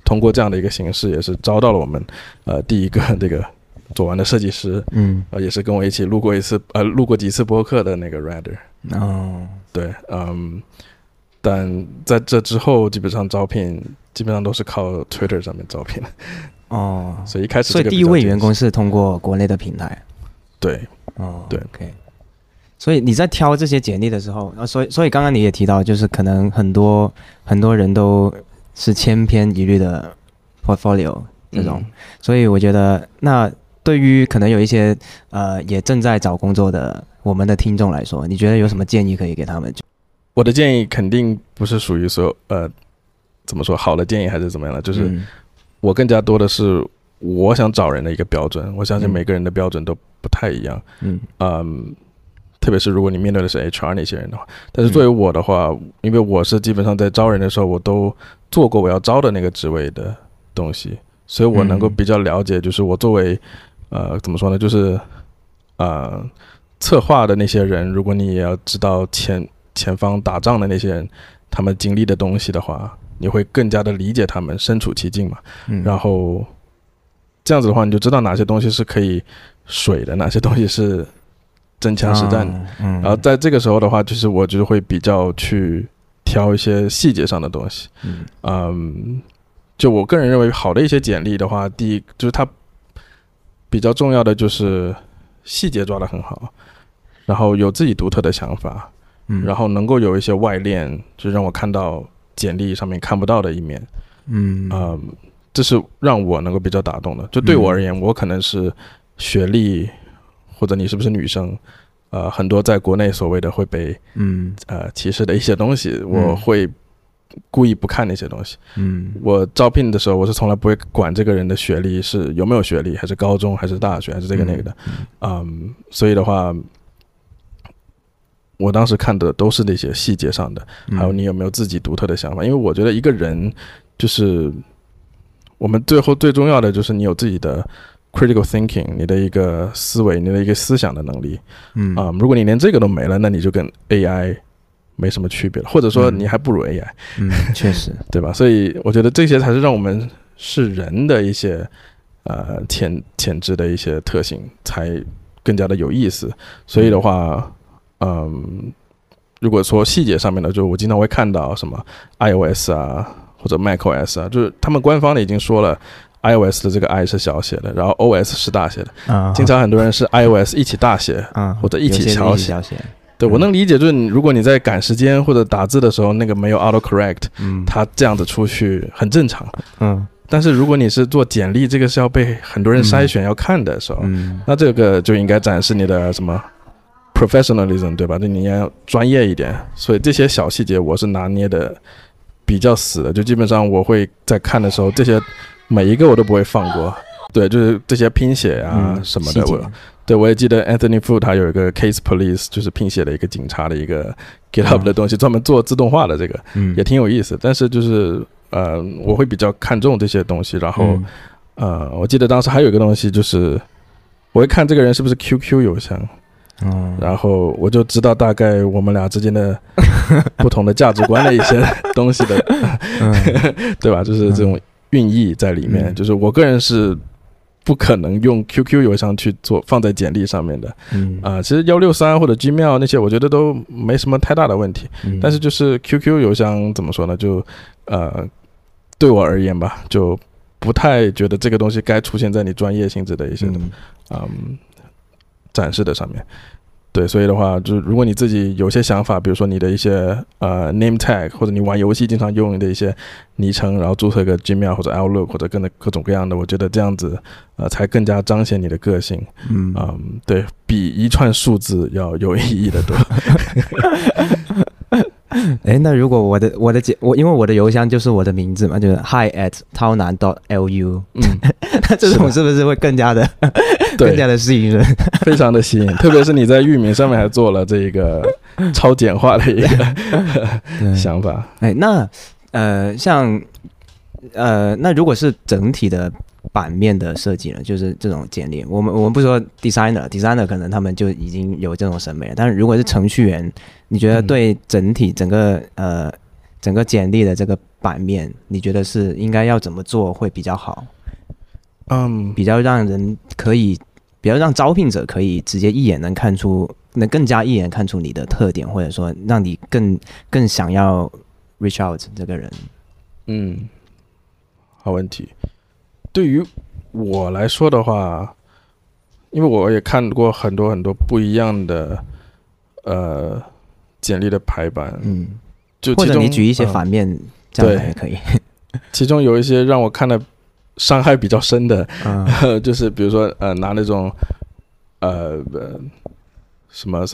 通过这样的一个形式，也是招到了我们第一个这个左玩的设计师，也是跟我一起录过几次播客的那个 Radar。对，但在这之后，基本上招聘基本上都是靠 Twitter 上面招聘。所以一开始这个， 所以第一位员工是通过国内的平台。 对，对 ，OK。所以你在挑这些简历的时候，所以刚刚你也提到，就是可能很多人都是千篇一律的 portfolio 这种，所以我觉得那对于可能有一些也正在找工作的我们的听众来说，你觉得有什么建议可以给他们？ 我的建议肯定不是属于说怎么说好的建议还是怎么样的，就是我更加多的是我想找人的一个标准，我相信每个人的标准都不太一样，特别是如果你面对的是 HR 那些人的话，但是作为我的话，因为我是基本上在招人的时候，我都做过我要招的那个职位的东西，所以我能够比较了解，就是我作为怎么说呢，就是策划的那些人，如果你也要知道前方打仗的那些人他们经历的东西的话，你会更加的理解他们，身处其境嘛，然后这样子的话，你就知道哪些东西是可以水的，哪些东西是真枪实战的，然后在这个时候的话，就是我就会比较去挑一些细节上的东西，就我个人认为好的一些简历的话，第一就是它比较重要的就是细节抓得很好，然后有自己独特的想法，然后能够有一些外链，就让我看到简历上面看不到的一面，这是让我能够比较打动的。就对我而言，我可能是学历或者你是不是女生，很多在国内所谓的会被歧视的一些东西，我会故意不看那些东西。我招聘的时候，我是从来不会管这个人的学历是有没有学历，还是高中，还是大学，还是这个那个的。所以的话，我当时看的都是那些细节上的，还有你有没有自己独特的想法。因为我觉得一个人就是我们最重要的就是你有自己的 critical thinking， 你的一个思维，你的一个思想的能力。如果你连这个都没了，那你就跟 AI 没什么区别了，或者说你还不如 AI。 确实， 对吧？所以我觉得这些才是让我们是人的一些潜质的一些特性，才更加的有意思。所以的话，如果说细节上面的，就我经常会看到什么 iOS 啊或者 macOS 啊，就是他们官方的已经说了 iOS 的这个 i 是小写的，然后 OS 是大写的。经常很多人是 iOS 一起大写，或者一起小写。对，我能理解，就是如果你在赶时间或者打字的时候，那个没有 autocorrect，它这样子出去很正常。但是如果你是做简历，这个是要被很多人筛选要看的时候，那这个就应该展示你的什么 professionalism， 对吧？就你要专业一点。所以这些小细节我是拿捏的比较死的，就基本上我会在看的时候，这些每一个我都不会放过。对，就是这些拼写啊什么的，我也记得 Anthony Fu 他有一个 Case Police， 就是拼写的一个警察的一个 GitHub 的东西，专门做自动化的这个，也挺有意思。但是就是我会比较看重这些东西。然后我记得当时还有一个东西，就是我会看这个人是不是 QQ 邮箱，然后我就知道大概我们俩之间的不同的价值观的一些东西的，对吧？就是这种寓意在里面。就是我个人是不可能用 QQ 邮箱去放在简历上面的。其实163或者 Gmail 那些我觉得都没什么太大的问题。但是就是 QQ 邮箱怎么说呢，就对我而言吧，就不太觉得这个东西该出现在你专业性质的一些展示的上面。对，所以的话，就是如果你自己有些想法，比如说你的一些name tag， 或者你玩游戏经常用的一些昵称，然后注册个 Gmail 或者 Outlook 或者各种各样的，我觉得这样子才更加彰显你的个性。对，比一串数字要有意义的多。 那如果我因为我的邮箱就是我的名字嘛，就是 hi@taonan.lu， 那这种是不是会更加的吸引人？非常的吸引， 特别是你在域名上面还做了这一个超简化的一个想法。 那那如果是整体的版面的设计呢，就是这种简历，我们不说 designer 可能他们就已经有这种审美了，但是如果是程序员，你觉得对整个简历的这个版面，你觉得是应该要怎么做会比较好？比较让招聘者可以直接一眼能看出，能更加一眼看出你的特点，或者说让你更想要 reach out 这个人。 好问题。对于我来说的话，因为我也看过很多很多不一样的简历的排版，就或者你举一些反面，这样也可以。 其中有一些让我看的伤害比较深的，就是比如说拿那种什么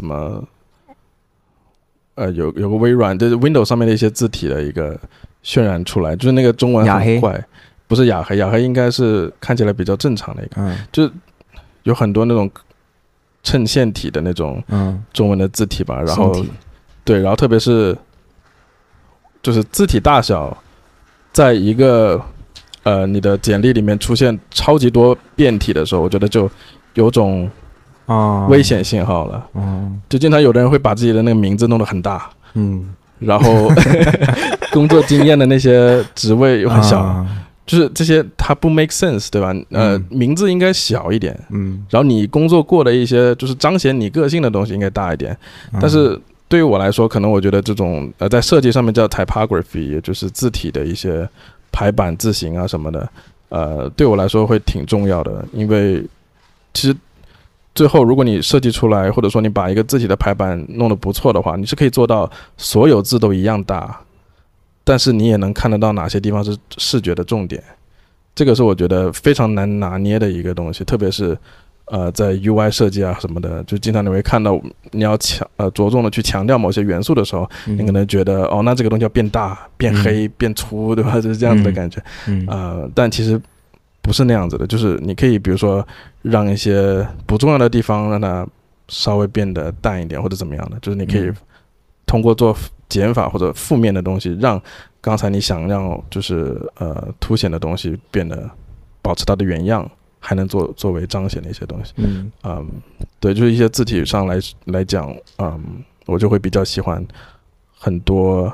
有个微软就是 Windows 上面的一些字体的一个渲染出来，就是那个中文很怪，不是雅黑，雅黑应该是看起来比较正常的一个，就是有很多那种衬线体的那种中文的字体吧，然后对，然后特别是就是字体大小在一个你的简历里面出现超级多变体的时候，我觉得就有种危险信号了。就经常有的人会把自己的那个名字弄得很大，然后工作经验的那些职位又很小，就是这些它不 make sense， 对吧？名字应该小一点，然后你工作过的一些就是彰显你个性的东西应该大一点，但是对于我来说，可能我觉得这种在设计上面叫 typography， 也就是字体的一些排版字形啊什么的，对我来说会挺重要的，因为其实最后如果你设计出来，或者说你把一个字体的排版弄得不错的话，你是可以做到所有字都一样大，但是你也能看得到哪些地方是视觉的重点，这个是我觉得非常难拿捏的一个东西，特别是在 UI 设计啊什么的，就经常你会看到你要着重的去强调某些元素的时候，你可能觉得那这个东西要变大、变黑、变粗，对吧？就是这样子的感觉。但其实不是那样子的，就是你可以比如说让一些不重要的地方让它稍微变得淡一点，或者怎么样的，就是你可以通过做减法或者负面的东西，让刚才你想要就是凸显的东西变得保持它的原样。还能作为彰显的一些东西，对，就是一些字体上来讲，我就会比较喜欢很多，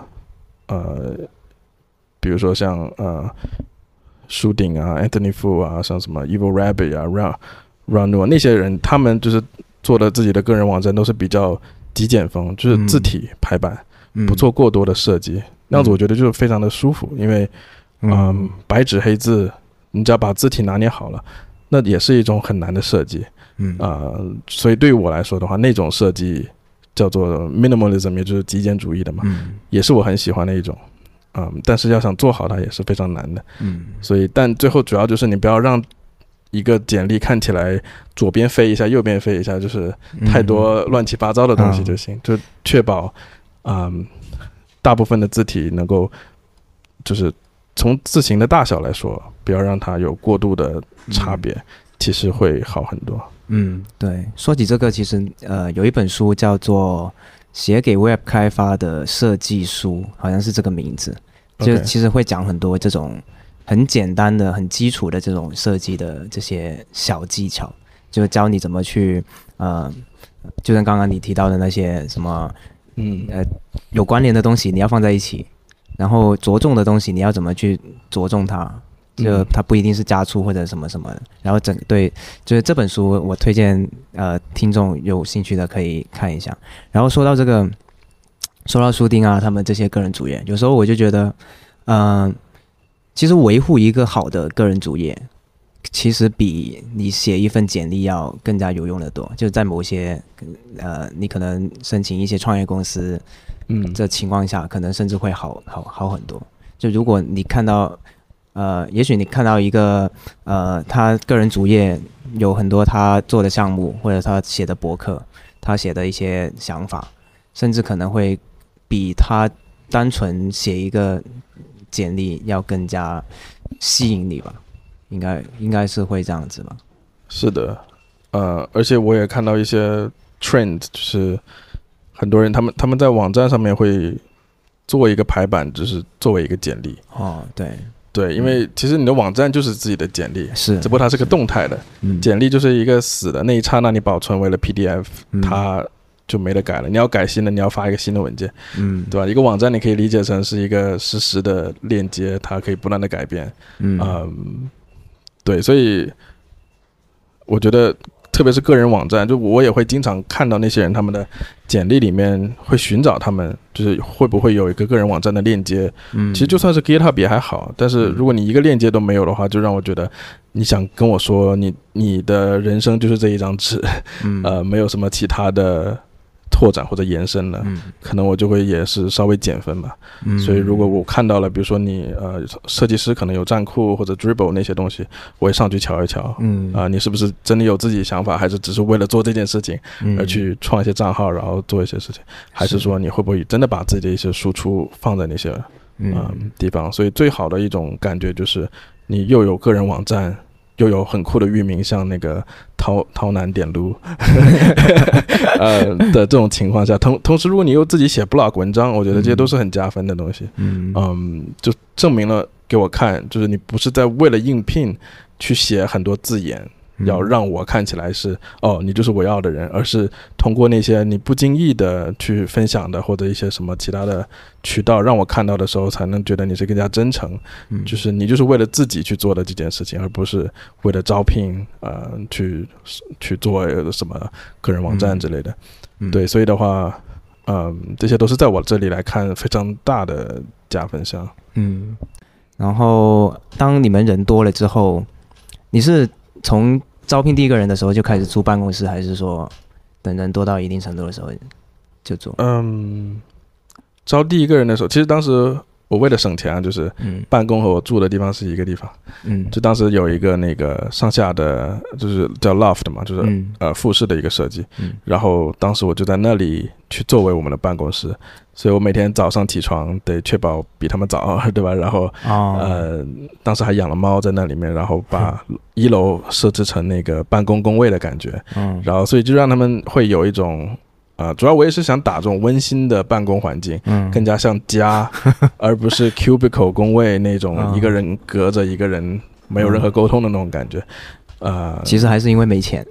比如说像舒鼎啊、Anthony Fu 啊，像什么 Evil Rabbit 啊、Ranu 那些人，他们就是做的自己的个人网站都是比较极简风，就是字体排版不做过多的设计，那样子我觉得就是非常的舒服，因为白纸黑字，你只要把字体拿捏好了。那也是一种很难的设计，所以对于我来说的话，那种设计叫做 minimalism， 也就是极简主义的嘛，也是我很喜欢的一种，但是要想做好它也是非常难的，所以但最后主要就是你不要让一个简历看起来左边飞一下，右边飞一下，就是太多乱七八糟的东西就行，就确保大部分的字体能够就是从字形的大小来说，不要让它有过度的差别，其实会好很多。 对，说起这个，其实有一本书叫做写给 Web 开发的设计书，好像是这个名字，就其实会讲很多这种很简单的、很基础的这种设计的这些小技巧，就教你怎么去就像刚刚你提到的那些什么有关联的东西你要放在一起，然后着重的东西你要怎么去着重它，就它不一定是加粗或者什么什么的，然后对，就是这本书我推荐听众有兴趣的可以看一下。然后说到这个，说到舒丁啊他们这些个人主页，有时候我就觉得其实维护一个好的个人主页其实比你写一份简历要更加有用的多，就在某些你可能申请一些创业公司这情况下，可能甚至会好很多。就如果你看到也许你看到一个他个人主页有很多他做的项目，或者他写的博客，他写的一些想法，甚至可能会比他单纯写一个简历要更加吸引你吧，应该是会这样子吧。 是的，而且我也看到一些 trend， 就是很多人他们在网站上面会做一个排版，就是作为一个简历。对，因为其实你的网站就是自己的简历， 是， 只不过它是个动态的，简历就是一个死的，那一刹那你保存为了 PDF，它就没得改了。你要改新的，你要发一个新的文件，对吧？一个网站你可以理解成是一个实时的链接，它可以不断的改变，对，所以我觉得。特别是个人网站，就我也会经常看到那些人他们的简历里面会寻找他们就是会不会有一个个人网站的链接。其实就算是 GitHub 也还好，但是如果你一个链接都没有的话，就让我觉得你想跟我说你的人生就是这一张纸，没有什么其他的拓展或者延伸了，可能我就会也是稍微减分吧。所以如果我看到了，比如说你设计师可能有站酷或者 Dribble 那些东西，我会上去瞧一瞧。你是不是真的有自己想法，还是只是为了做这件事情而去创一些账号，然后做一些事情，还是说你会不会真的把自己的一些输出放在那些地方？所以最好的一种感觉就是你又有个人网站。又有很酷的域名，像那个涛南点撸的这种情况下，同时如果你又自己写 blog 文章，我觉得这些都是很加分的东西。就证明了给我看，就是你不是在为了应聘去写很多字眼，要让我看起来是你就是我要的人，而是通过那些你不经意的去分享的或者一些什么其他的渠道让我看到的时候，才能觉得你是更加真诚。就是你就是为了自己去做的这件事情，而不是为了招聘去做什么个人网站之类的。对，所以的话这些都是在我这里来看非常大的加分项。 然后当你们人多了之后，你是从招聘第一个人的时候就开始租办公室，还是说等人多到一定程度的时候就租？ 招第一个人的时候，其实当时我为了省钱，就是办公和我住的地方是一个地方。就当时有一个那个上下的，就是叫 loft 嘛，就是复式的一个设计。然后当时我就在那里去作为我们的办公室，所以我每天早上起床得确保比他们早，对吧？然后当时还养了猫在那里面，然后把1楼设置成那个办公工位的感觉。然后所以就让他们会有一种主要我也是想打这种温馨的办公环境，更加像家，而不是 cubicle 工位那种一个人隔着一个人没有任何沟通的那种感觉。 其实还是因为没钱。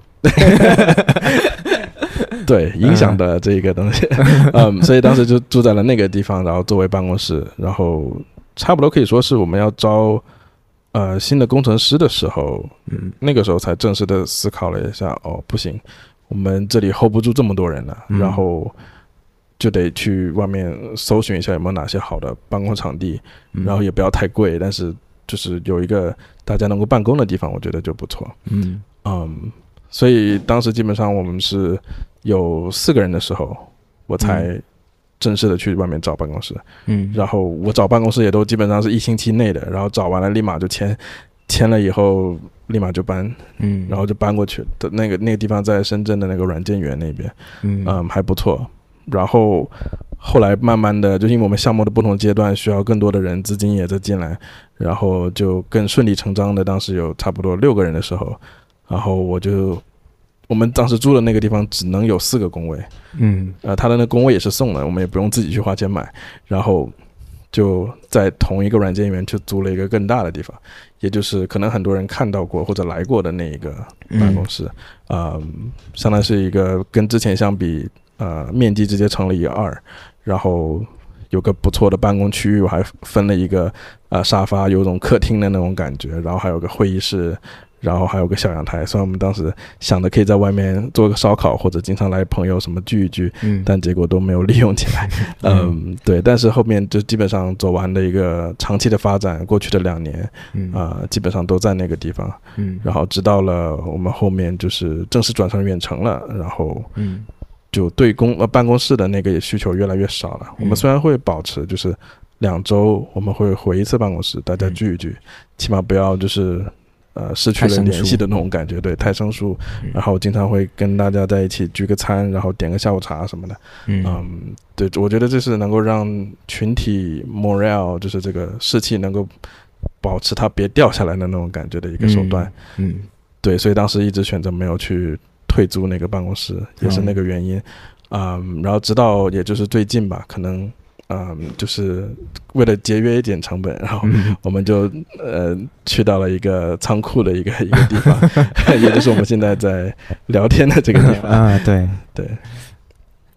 对，影响的这一个东西。所以当时就住在了那个地方，然后作为办公室，然后差不多可以说是我们要招新的工程师的时候，那个时候才正式的思考了一下，不行，我们这里 hold 不住这么多人了，然后就得去外面搜寻一下有没有哪些好的办公场地，然后也不要太贵，但是就是有一个大家能够办公的地方，我觉得就不错。所以当时基本上我们是有4个人的时候，我才正式的去外面找办公室。然后我找办公室也都基本上是1星期内的，然后找完了立马就签了以后立马就搬，然后就搬过去的那个地方在深圳的那个软件园那边，还不错。然后后来慢慢的，就因为我们项目的不同阶段需要更多的人，资金也在进来，然后就更顺理成章的，当时有差不多6个人的时候，然后我们当时住的那个地方只能有4个工位，他的那工位也是送的，我们也不用自己去花钱买，然后就在同一个软件园去租了一个更大的地方，也就是可能很多人看到过或者来过的那一个办公室，相当于是一个跟之前相比，面积直接乘了一个2，然后有个不错的办公区域，我还分了一个沙发，有种客厅的那种感觉，然后还有个会议室，然后还有个小阳台。虽然我们当时想的可以在外面做个烧烤，或者经常来朋友什么聚一聚，但结果都没有利用起来。对，但是后面就基本上走完的一个长期的发展，过去的2年，基本上都在那个地方。然后直到了我们后面就是正式转成远程了，然后就对办公室的那个需求越来越少了。我们虽然会保持就是2周我们会回1次办公室，大家聚一聚，起码不要就是失去了联系的那种感觉，对，太生疏。然后经常会跟大家在一起聚个餐，然后点个下午茶什么的。对，我觉得这是能够让群体 morale， 就是这个士气能够保持它别掉下来的那种感觉的一个手段。对，所以当时一直选择没有去退租那个办公室，也是那个原因。然后直到也就是最近吧，可能就是为了节约一点成本，然后我们就去到了一个仓库的一个地方，也就是我们现在在聊天的这个地方。 对对。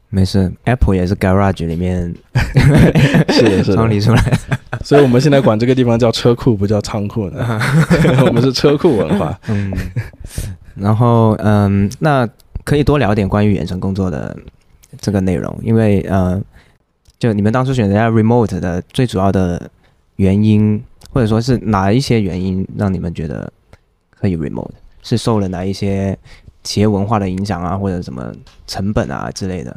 没事 ，Apple 也是 Garage 里面是的，是的， 创立出来， 所以我们现在管这个地方叫车库，不叫仓库呢。我们是车库文化。 然后那可以多聊点关于远程工作的这个内容，因为就你们当初选择要 remote 的最主要的原因，或者说是哪一些原因让你们觉得可以 remote？ 是受了哪一些企业文化的影响啊，或者什么成本啊之类的？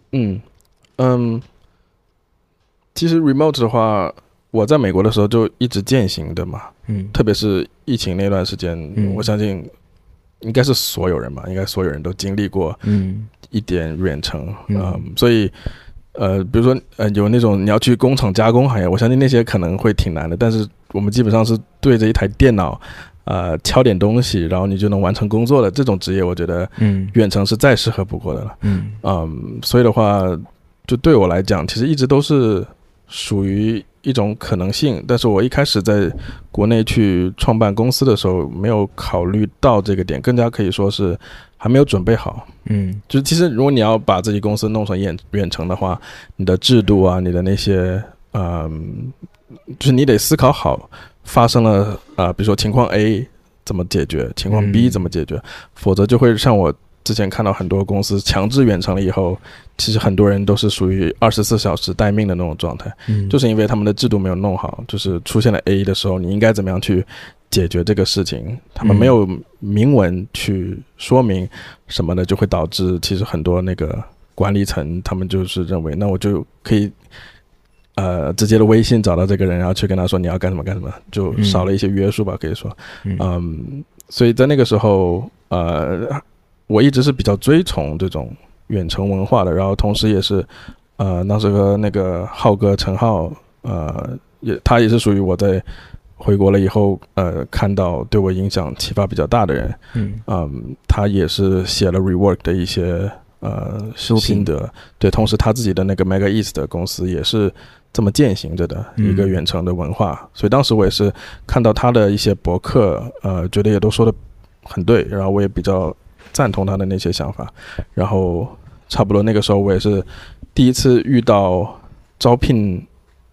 其实 remote 的话，我在美国的时候就一直践行的嘛。特别是疫情那段时间，我相信应该是所有人吧，应该所有人都经历过一点远程。所以比如说有那种你要去工厂加工行业，我相信那些可能会挺难的，但是我们基本上是对着一台电脑敲点东西，然后你就能完成工作的这种职业，我觉得远程是再适合不过的了。所以的话，就对我来讲，其实一直都是属于一种可能性，但是我一开始在国内去创办公司的时候，没有考虑到这个点，更加可以说是还没有准备好。就是其实如果你要把自己公司弄成远程的话，你的制度啊，你的那些就是你得思考好发生了比如说情况 A 怎么解决，情况 B 怎么解决，否则就会像我之前看到很多公司强制远程了以后，其实很多人都是属于24小时待命的那种状态。就是因为他们的制度没有弄好，就是出现了 A 的时候，你应该怎么样去解决这个事情，他们没有明文去说明什么的，就会导致其实很多那个管理层他们就是认为，那我就可以直接的微信找到这个人，然后去跟他说你要干什么干什么，就少了一些约束吧，可以说。所以在那个时候我一直是比较追崇这种远程文化的，然后同时也是那时候那个浩哥陈浩他也是属于我在回国了以后看到对我影响启发比较大的人。他也是写了 Rework 的一些心得，对，同时他自己的那个 Mega East 的公司也是这么践行着的一个远程的文化。所以当时我也是看到他的一些博客觉得也都说的很对，然后我也比较赞同他的那些想法。然后差不多那个时候我也是第一次遇到招聘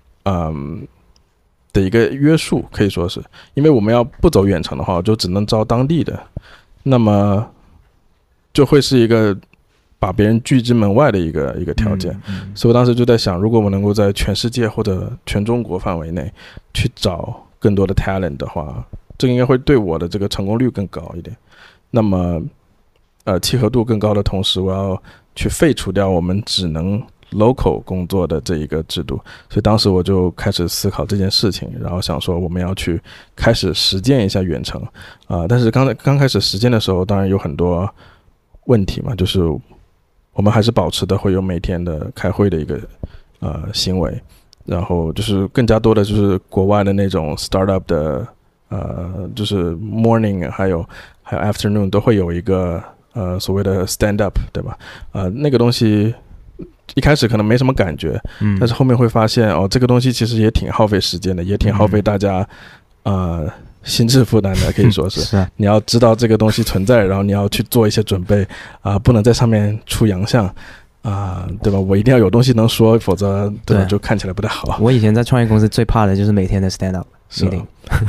的一个约束，可以说是因为我们要不走远程的话，我就只能招当地的，那么就会是一个把别人拒之门外的一个条件。所以我当时就在想，如果我能够在全世界或者全中国范围内去找更多的 talent 的话，这个应该会对我的这个成功率更高一点。那么契合度更高的同时，我要去废除掉我们只能 local 工作的这一个制度。所以当时我就开始思考这件事情，然后想说我们要去开始实践一下远程。但是刚开始实践的时候，当然有很多问题嘛，就是我们还是保持的会有每天的开会的一个行为，然后就是更加多的就是国外的那种 startup 的就是 morning 还有 afternoon 都会有一个所谓的 stand up， 对吧？那个东西一开始可能没什么感觉，但是后面会发现这个东西其实也挺耗费时间的，也挺耗费大家心智负担的，可以说是你要知道这个东西存在，然后你要去做一些准备不能在上面出洋相对吧？我一定要有东西能说，否则对吧就看起来不太好。 我以前在创业公司最怕的就是每天的 stand up meeting。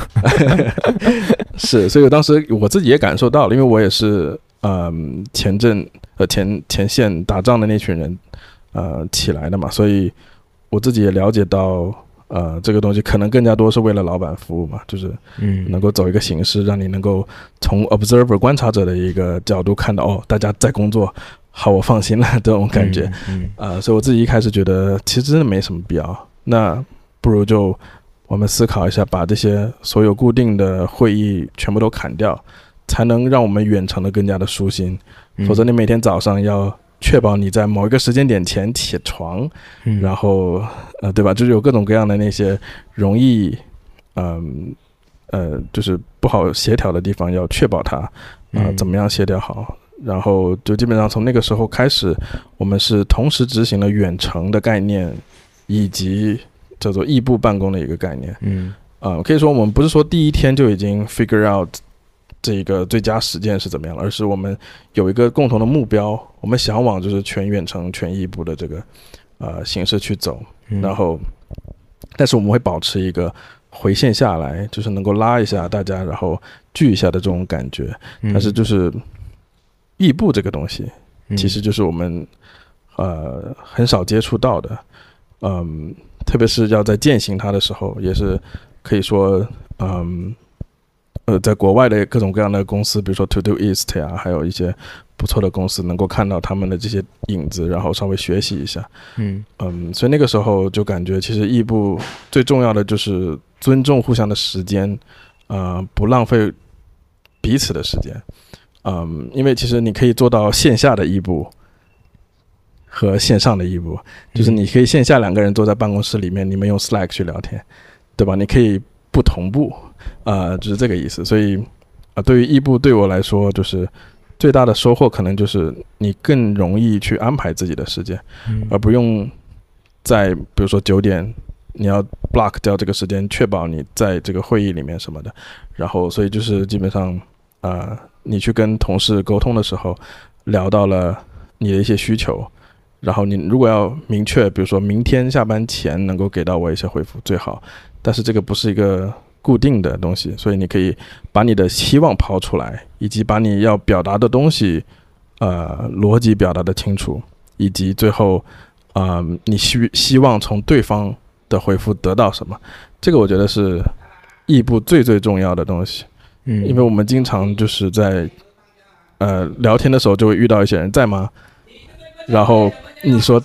是，所以我当时我自己也感受到了，因为我也是前线打仗的那群人起来的嘛，所以我自己也了解到这个东西可能更加多是为了老板服务嘛，就是能够走一个形式，让你能够从 observer 观察者的一个角度看到大家在工作，好，我放心了这种感觉。所以我自己一开始觉得其实真的没什么必要，那不如就我们思考一下，把这些所有固定的会议全部都砍掉，才能让我们远程的更加的舒心。否则你每天早上要确保你在某一个时间点前起床，然后对吧，就是有各种各样的那些容易就是不好协调的地方，要确保它怎么样协调好。然后就基本上从那个时候开始，我们是同时执行了远程的概念以及叫做异步办公的一个概念。可以说我们不是说第一天就已经 figure out 这一个最佳实践是怎么样，而是我们有一个共同的目标，我们想往就是全远程全异步的这个形式去走，然后但是我们会保持一个回线下来，就是能够拉一下大家然后聚一下的这种感觉，但是就是异步这个东西其实就是我们很少接触到的，特别是要在践行它的时候，也是可以说在国外的各种各样的公司，比如说 Todoist 呀，还有一些不错的公司，能够看到他们的这些影子，然后稍微学习一下。所以那个时候就感觉，其实异步最重要的就是尊重互相的时间，不浪费彼此的时间。因为其实你可以做到线下的异步和线上的异步，就是你可以线下两个人坐在办公室里面，你们用 Slack 去聊天，对吧？你可以不同步。就是这个意思。所以对于异步对我来说，就是最大的收获可能就是你更容易去安排自己的时间，而不用在比如说9点你要 block 掉这个时间，确保你在这个会议里面什么的。然后所以就是基本上你去跟同事沟通的时候，聊到了你的一些需求，然后你如果要明确，比如说明天下班前能够给到我一些回复最好，但是这个不是一个固定的东西，所以你可以把你的期望抛出来，以及把你要表达的东西逻辑表达的清楚，以及最后你希望从对方的回复得到什么，这个我觉得是异步最重要的东西。因为我们经常就是在聊天的时候就会遇到一些人在吗，然后你说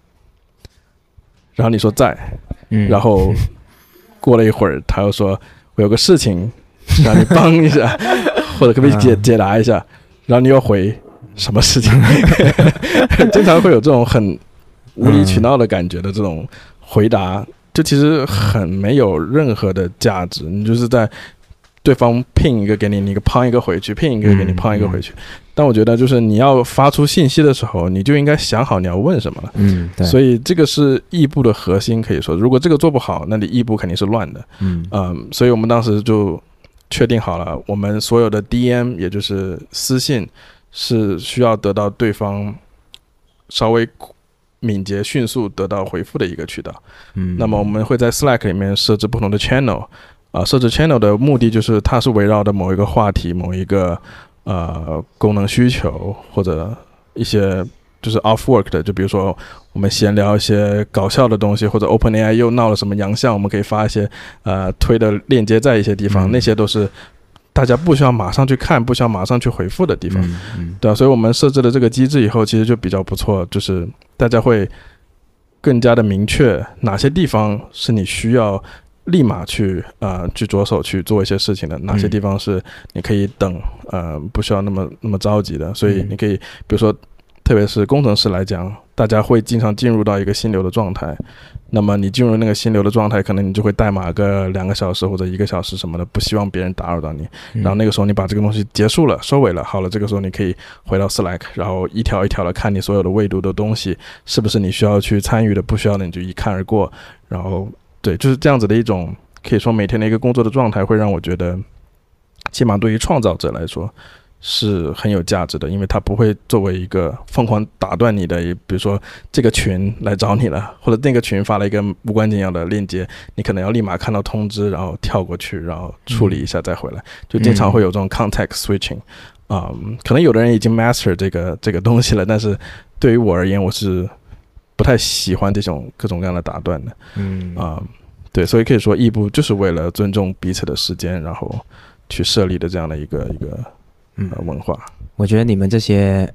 在，然后过了一会儿他又说我有个事情让你帮一下或者可不可以解答一下，然后你又回什么事情经常会有这种很无理取闹的感觉的这种回答，就其实很没有任何的价值，你就是在对方ping一个给你，你ping一个回去，ping一个给你ping一个回去。但我觉得就是你要发出信息的时候，你就应该想好你要问什么了。 对。 所以这个是异步的核心，可以说，如果这个做不好，那你异步肯定是乱的。所以我们当时就确定好了，我们所有的 DM 也就是私信是需要得到对方稍微敏捷迅速得到回复的一个渠道。那么我们会在 Slack 里面设置不同的 channel。设置 channel 的目的就是它是围绕着某一个话题、某一个功能需求，或者一些就是 off work 的，就比如说我们闲聊一些搞笑的东西，或者 OpenAI 又闹了什么洋相，我们可以发一些推的链接在一些地方，那些都是大家不需要马上去看、不需要马上去回复的地方。对啊，所以我们设置了这个机制以后，其实就比较不错，就是大家会更加的明确哪些地方是你需要立马去着手去做一些事情的，哪些地方是你可以等不需要那么着急的。所以你可以比如说特别是工程师来讲，大家会经常进入到一个心流的状态，那么你进入那个心流的状态，可能你就会代码个2个小时或者1个小时什么的，不希望别人打扰到你。然后那个时候你把这个东西结束了收尾了，好了，这个时候你可以回到 Slack， 然后一条一条的看你所有的未读的东西是不是你需要去参与的，不需要的你就一看而过。然后对，就是这样子的一种可以说每天的一个工作的状态，会让我觉得起码对于创造者来说是很有价值的，因为它不会作为一个疯狂打断你的，比如说这个群来找你了，或者那个群发了一个无关紧要的链接，你可能要立马看到通知然后跳过去，然后处理一下再回来，就经常会有这种 context switching。可能有的人已经 master 这个东西了，但是对于我而言，我是不太喜欢这种各种各样的打断的。对，所以可以说异步就是为了尊重彼此的时间，然后去设立的这样的一个文化。 我觉得你们这些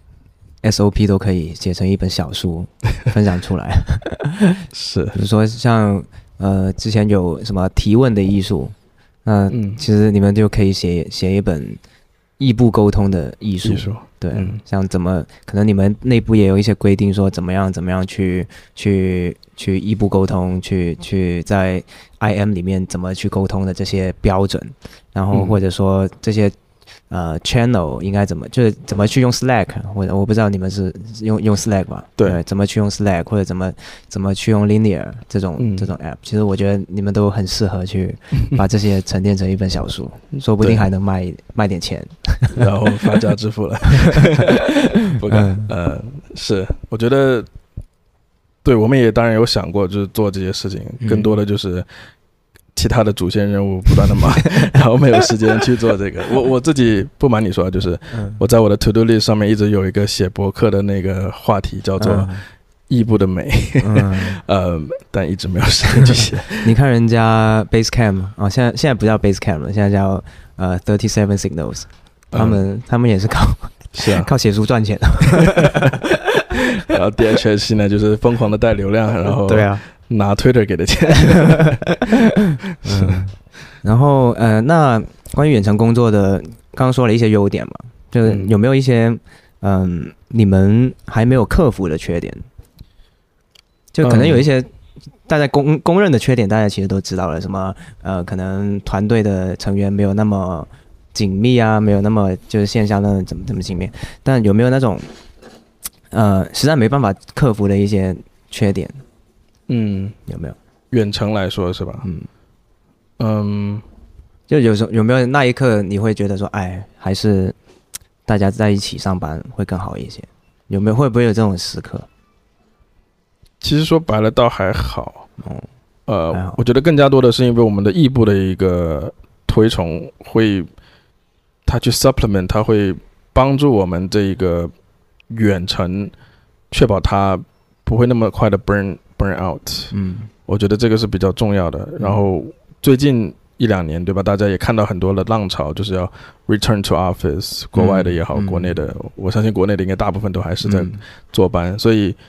SOP 都可以写成一本小书分享出来。 是， 比如说像之前有什么提问的艺术，其实你们就可以写一本异步沟通的艺术。对，像怎么可能你们内部也有一些规定，说怎么样去异步沟通，去在 IM 里面怎么去沟通的这些标准，然后或者说这些 channel 应该就是怎么去用 Slack， 我不知道你们是用 Slack 吧？ 对， 怎么去用 Slack 或者怎么去用 Linear 这种 app， 其实我觉得你们都很适合去把这些沉淀成一本小书，说不定还能卖点钱， 然后发家致富了。不敢，是，我觉得，对，我们也当然有想过，就是做这些事情，更多的就是其他的主线任务不断的忙，然后没有时间去做这个。我自己不瞒你说，就是我在我的 to do list 上面一直有一个写博客的那个话题，叫做异步的美，但一直没有时间去写。 你看人家 Basecamp 啊，现在不叫 Basecamp 了，现在叫37 Signals， 他们也是靠写书赚钱的。 然后 DHH 现在就是疯狂的带流量，然后对啊， 拿 Twitter 给的钱。 然后那关于远程工作的，刚刚说了一些优点嘛，就是有没有一些你们还没有克服的缺点？就可能有一些大家公认的缺点，大家其实都知道了，什么可能团队的成员没有那么紧密啊，没有那么就是线下那怎么紧密，但有没有那种实在没办法克服的一些缺点？有没有？ 远程来说是吧？ 就有没有那一刻你会觉得说，哎，还是大家在一起上班会更好一些？会不会有这种时刻？ 其实说白了倒还好。我觉得更加多的是因为我们的异步的一个推崇它去 supplement， 它会帮助我们这一个远程确保它不会那么快的 burn out。我觉得这个是比较重要的。然后最近1-2年，对吧？大家也看到很多的浪潮，就是要 return to office， 国外的也好，国内的，我相信国内的应该大部分都还是在坐班，所以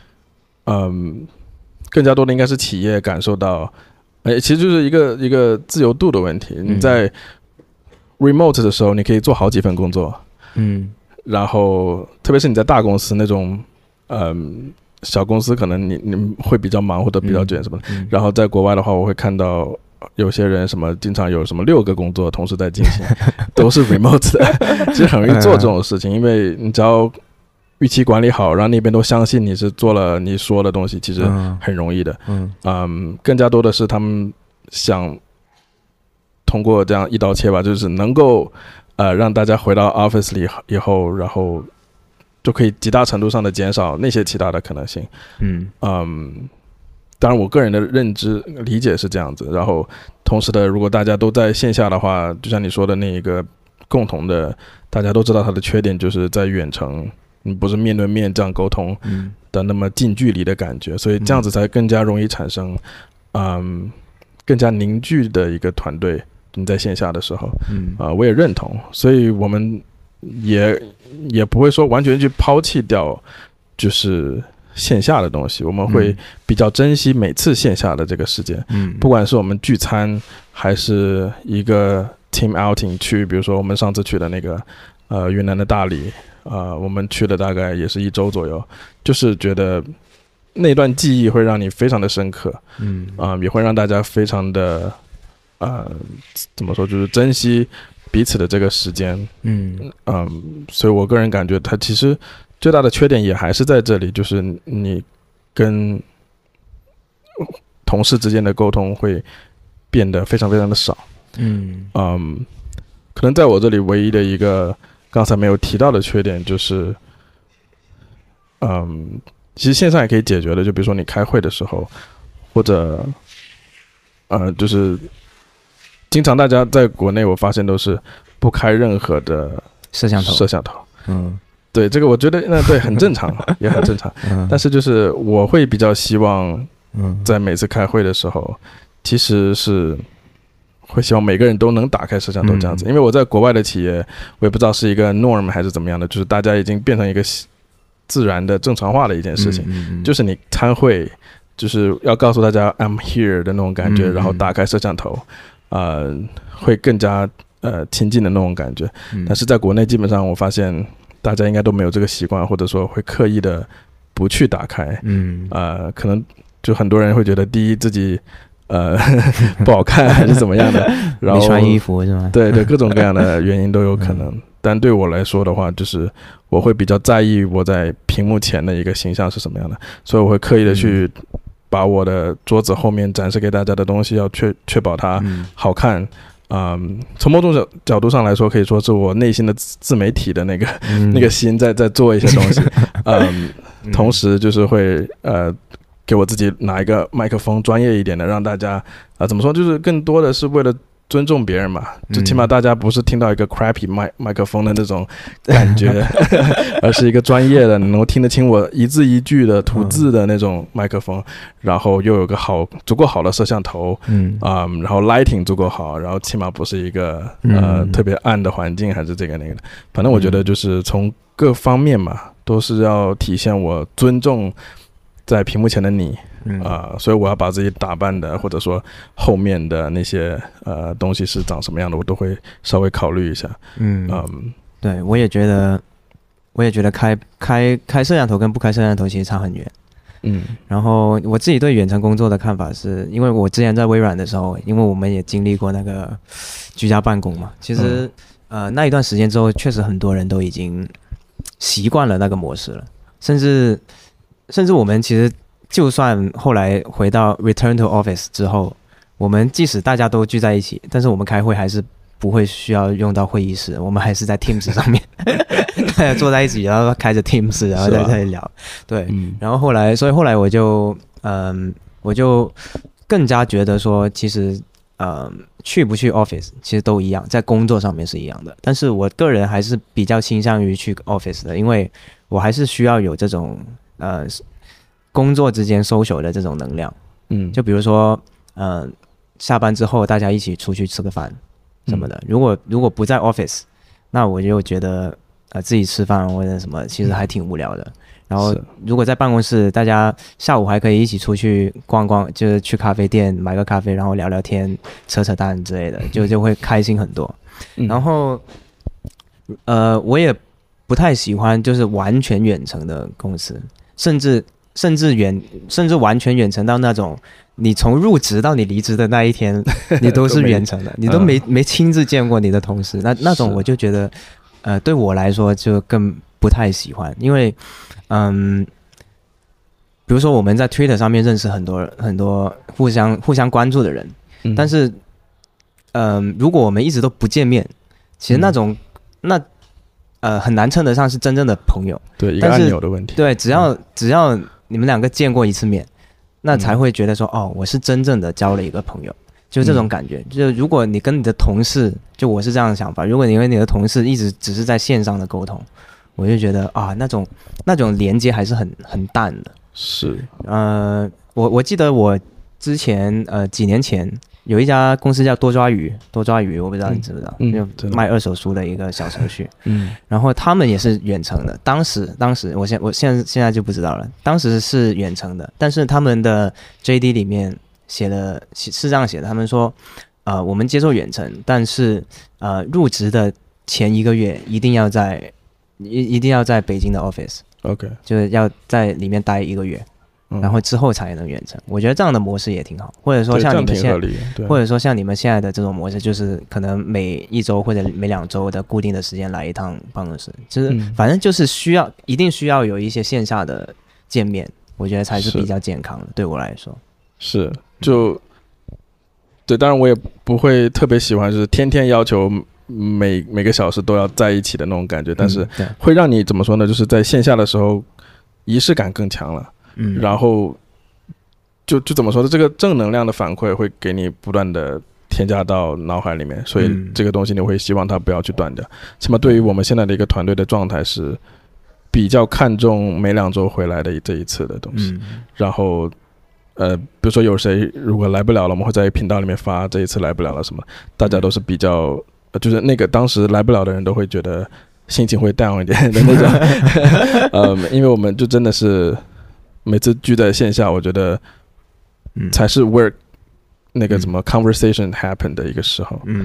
更加多的应该是企业感受到，其实就是一个自由度的问题。你在 remote 的时候，你可以做好几份工作，然后特别是你在大公司那种，小公司可能你会比较忙或者比较卷什么的。然后在国外的话，我会看到有些人什么经常有什么6个工作同时在进行，都是 remote 的，其实很容易做这种事情，因为你只要预期管理好，让那边都相信你是做了你说的东西，其实很容易的。更加多的是他们想通过这样一刀切吧，就是能够让大家回到 office 里以后，然后就可以极大程度上的减少那些其他的可能性。当然我个人的认知理解是这样子。然后同时的，如果大家都在线下的话，就像你说的那一个共同的，大家都知道它的缺点就是在远程你不是面对面这样沟通的那么近距离的感觉，所以这样子才更加容易产生更加凝聚的一个团队。你在线下的时候我也认同，所以我们也不会说完全去抛弃掉就是线下的东西，我们会比较珍惜每次线下的这个时间。不管是我们聚餐还是一个 team outing 去，比如说我们上次去的那个云南的大理，我们去了大概也是1周左右，就是觉得那段记忆会让你非常的深刻，也会让大家非常的怎么说，就是珍惜彼此的这个时间。所以我个人感觉它其实最大的缺点也还是在这里，就是你跟同事之间的沟通会变得非常非常的少。可能在我这里唯一的一个刚才没有提到的缺点就是，其实线上也可以解决的，就比如说你开会的时候，或者就是经常大家在国内我发现都是不开任何的摄像头。对，这个我觉得对很正常，也很正常。但是就是我会比较希望在每次开会的时候，其实是会希望每个人都能打开摄像头这样子。因为我在国外的企业，我也不知道是一个 norm 还是怎么样的，就是大家已经变成一个自然的正常化的一件事情，就是你参会就是要告诉大家 I'm here 的那种感觉，然后打开摄像头，会更加亲近的那种感觉。但是在国内基本上我发现大家应该都没有这个习惯，或者说会刻意的不去打开。可能就很多人会觉得，第一自己不好看还是怎么样的，然后没穿衣服是吗？ 对对，各种各样的原因都有可能。但对我来说的话，就是我会比较在意我在屏幕前的一个形象是什么样的，所以我会刻意的去把我的桌子后面展示给大家的东西要确保它好看。从某种角度上来说，可以说是我内心的自媒体的那个心在做一些东西。同时就是会给我自己拿一个麦克风专业一点的，让大家怎么说，就是更多的是为了尊重别人嘛，就起码大家不是听到一个 crappy 麦克风的那种感觉，而是一个专业的，能够听得清我一字一句的吐字的那种麦克风，然后又有个足够好的摄像头，然后 lighting 足够好，然后起码不是一个特别暗的环境，还是这个那个的。反正我觉得就是从各方面嘛，都是要体现我尊重在屏幕前的你。所以我要把自己打扮的，或者说后面的那些东西是长什么样的，我都会稍微考虑一下。 对，我也觉得开摄像头跟不开摄像头其实差很远。然后我自己对远程工作的看法是，因为我之前在微软的时候，因为我们也经历过那个居家办公嘛，其实那一段时间之后，确实很多人都已经习惯了那个模式了，甚至我们其实。就算后来回到 return to office 之后，我们即使大家都聚在一起，但是我们开会还是不会需要用到会议室，我们还是在 Teams 上面大家坐在一起，然后开着 Teams， 然后在这里聊。对，然后后来我就更加觉得说，其实去不去 office 其实都一样，在工作上面是一样的。但是我个人还是比较倾向于去 office 的，因为我还是需要有这种工作之间 social 的这种能量，就比如说，下班之后大家一起出去吃个饭什么的。如果不在 office， 那我就觉得自己吃饭或者什么，其实还挺无聊的。然后如果在办公室，大家下午还可以一起出去逛逛，就是去咖啡店买个咖啡，然后聊聊天、扯扯淡之类的，就会开心很多。然后，我也不太喜欢就是完全远程的公司，甚至完全远程到那种，你从入职到你离职的那一天，你都是远程的，你都没亲自见过你的同事，那种我就觉得，对我来说就更不太喜欢，因为，比如说我们在 Twitter 上面认识很多互相关注的人，但是，如果我们一直都不见面，其实很难称得上是真正的朋友。 对，一个按钮的问题。 对，只要你们两个见过一次面，那才会觉得说，我是真正的交了一个朋友，就这种感觉。就如果你跟你的同事，就我是这样的想法，如果你跟你的同事一直只是在线上的沟通，我就觉得那种连接还是很淡的。 是， 我记得我之前几年前。有一家公司叫多抓鱼，我不知道你知不知道，就卖二手书的一个小程序。然后他们也是远程的，当时我现在就不知道了，当时是远程的，但是他们的 JD 里面写的是这样写的，他们说，我们接受远程，但是入职的前1个月一定要在北京的 office， 就是要在里面待1个月。然后之后才能远程，我觉得这样的模式也挺好，或者说像你们现在的这种模式，就是可能每1周或者每2周的固定的时间来一趟办公室，就是反正就是一定需要有一些线下的见面，我觉得才是比较健康的，对我来说。 是，对，当然我也不会特别喜欢就是天天要求每个小时都要在一起的那种感觉，但是会让你怎么说呢？就是在线下的时候仪式感更强了。然后就怎么说呢？这个正能量的反馈会给你不断的添加到脑海里面，所以这个东西你会希望它不要去断掉。起码对于我们现在的一个团队的状态是比较看重每2周回来的这一次的东西。然后比如说有谁如果来不了了，我们会在频道里面发这一次来不了了什么，大家都是比较就是那个当时来不了的人都会觉得心情会 down 一点的那种。因为我们就真的是。每次聚在线下，我觉得才是 work 那个什么 conversation happen 的一个时候。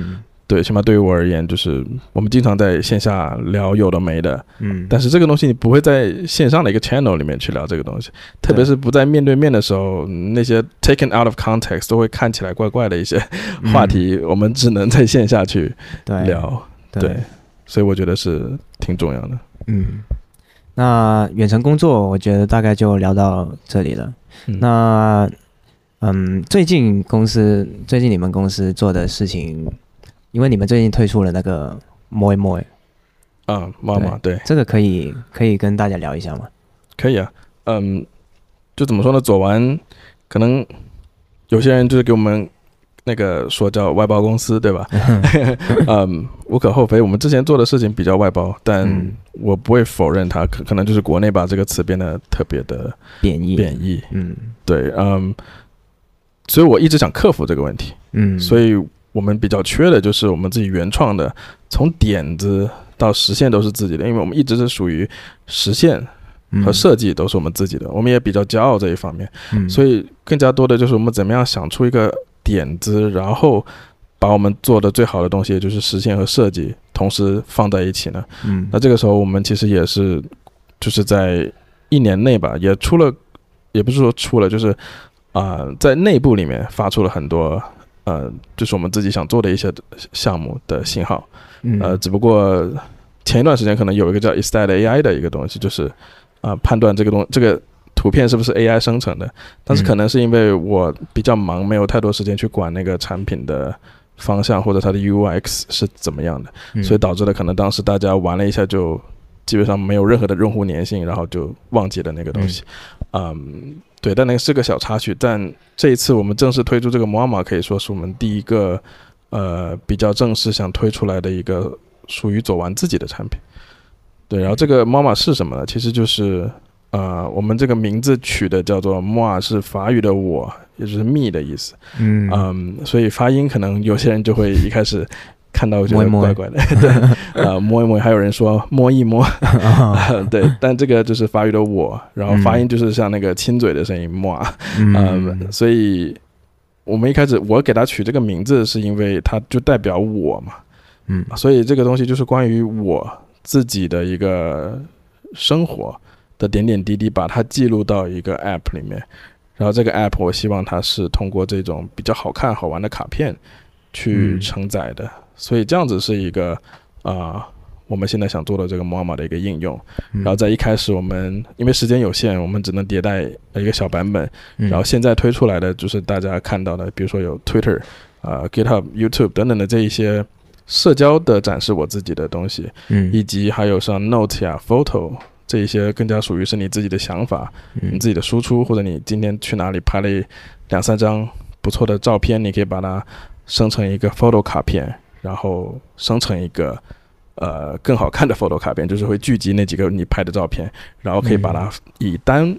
对，起码对于我而言，就是我们经常在线下聊有的没的，但是这个东西你不会在线上的一个 channel 里面去聊这个东西，特别是不在面对面的时候，那些 taken out of context 都会看起来怪怪的一些话题，我们只能在线下去聊，对，所以我觉得是挺重要的。 那远程工作，我觉得大概就聊到这里了。那最近你们公司做的事情，因为你们最近推出了那个 Moi， 妈妈，对， 这个可以跟大家聊一下吗？ 可以啊，就怎么说呢？走完，可能有些人就是给我们那个说叫外包公司，对吧？无可厚非，我们之前做的事情比较外包，但我不会否认它可能就是国内把这个词变得特别的贬义。对，所以我一直想克服这个问题。所以我们比较缺的就是我们自己原创的，从点子到实现都是自己的，因为我们一直是属于实现和设计都是我们自己的，我们也比较骄傲这一方面。所以更加多的就是我们怎么样想出一个点子，然后把我们做的最好的东西，也就是实现和设计，同时放在一起呢。那这个时候我们其实也是，就是在1年内吧，也出了，也不是说出了，就是在内部里面发出了很多就是我们自己想做的一些项目的信号。只不过前一段时间可能有一个叫 Estate AI 的一个东西，就是判断这个图片是不是 AI 生成的，但是可能是因为我比较忙，没有太多时间去管那个产品的方向或者它的 UX 是怎么样的，所以导致了可能当时大家玩了一下就基本上没有任何的用户粘性，然后就忘记了那个东西。对，但那个是个小插曲。但这一次我们正式推出这个 Mama， 可以说是我们第一个比较正式想推出来的一个属于走完自己的产品。对，然后这个 Mama 是什么呢？其实就是我们这个名字取的叫做 Moi， 是法语的我，也就是 me 的意思。所以发音可能有些人就会一开始看到觉得怪怪的，对，摸一摸，还有人说摸一摸，对，但这个就是法语的我，然后发音就是像那个亲嘴的声音摸，所以我们一开始我给他取这个名字是因为它就代表我嘛，所以这个东西就是关于我自己的一个生活的点点滴滴，把它记录到一个 app 里面，然后这个 app 我希望它是通过这种比较好看好玩的卡片去承载的。所以这样子是一个我们现在想做的这个 Mama 的一个应用。然后在一开始我们因为时间有限，我们只能迭代一个小版本，然后现在推出来的就是大家看到的，比如说有 Twitter、GitHub、YouTube 等等的这一些社交的展示我自己的东西，以及还有像 Note 呀、Photo 这一些更加属于是你自己的想法，你自己的输出，或者你今天去哪里拍了2-3张不错的照片，你可以把它生成一个 photo 卡片，然后生成一个更好看的 photo 卡片，就是会聚集那几个你拍的照片，然后可以把它以单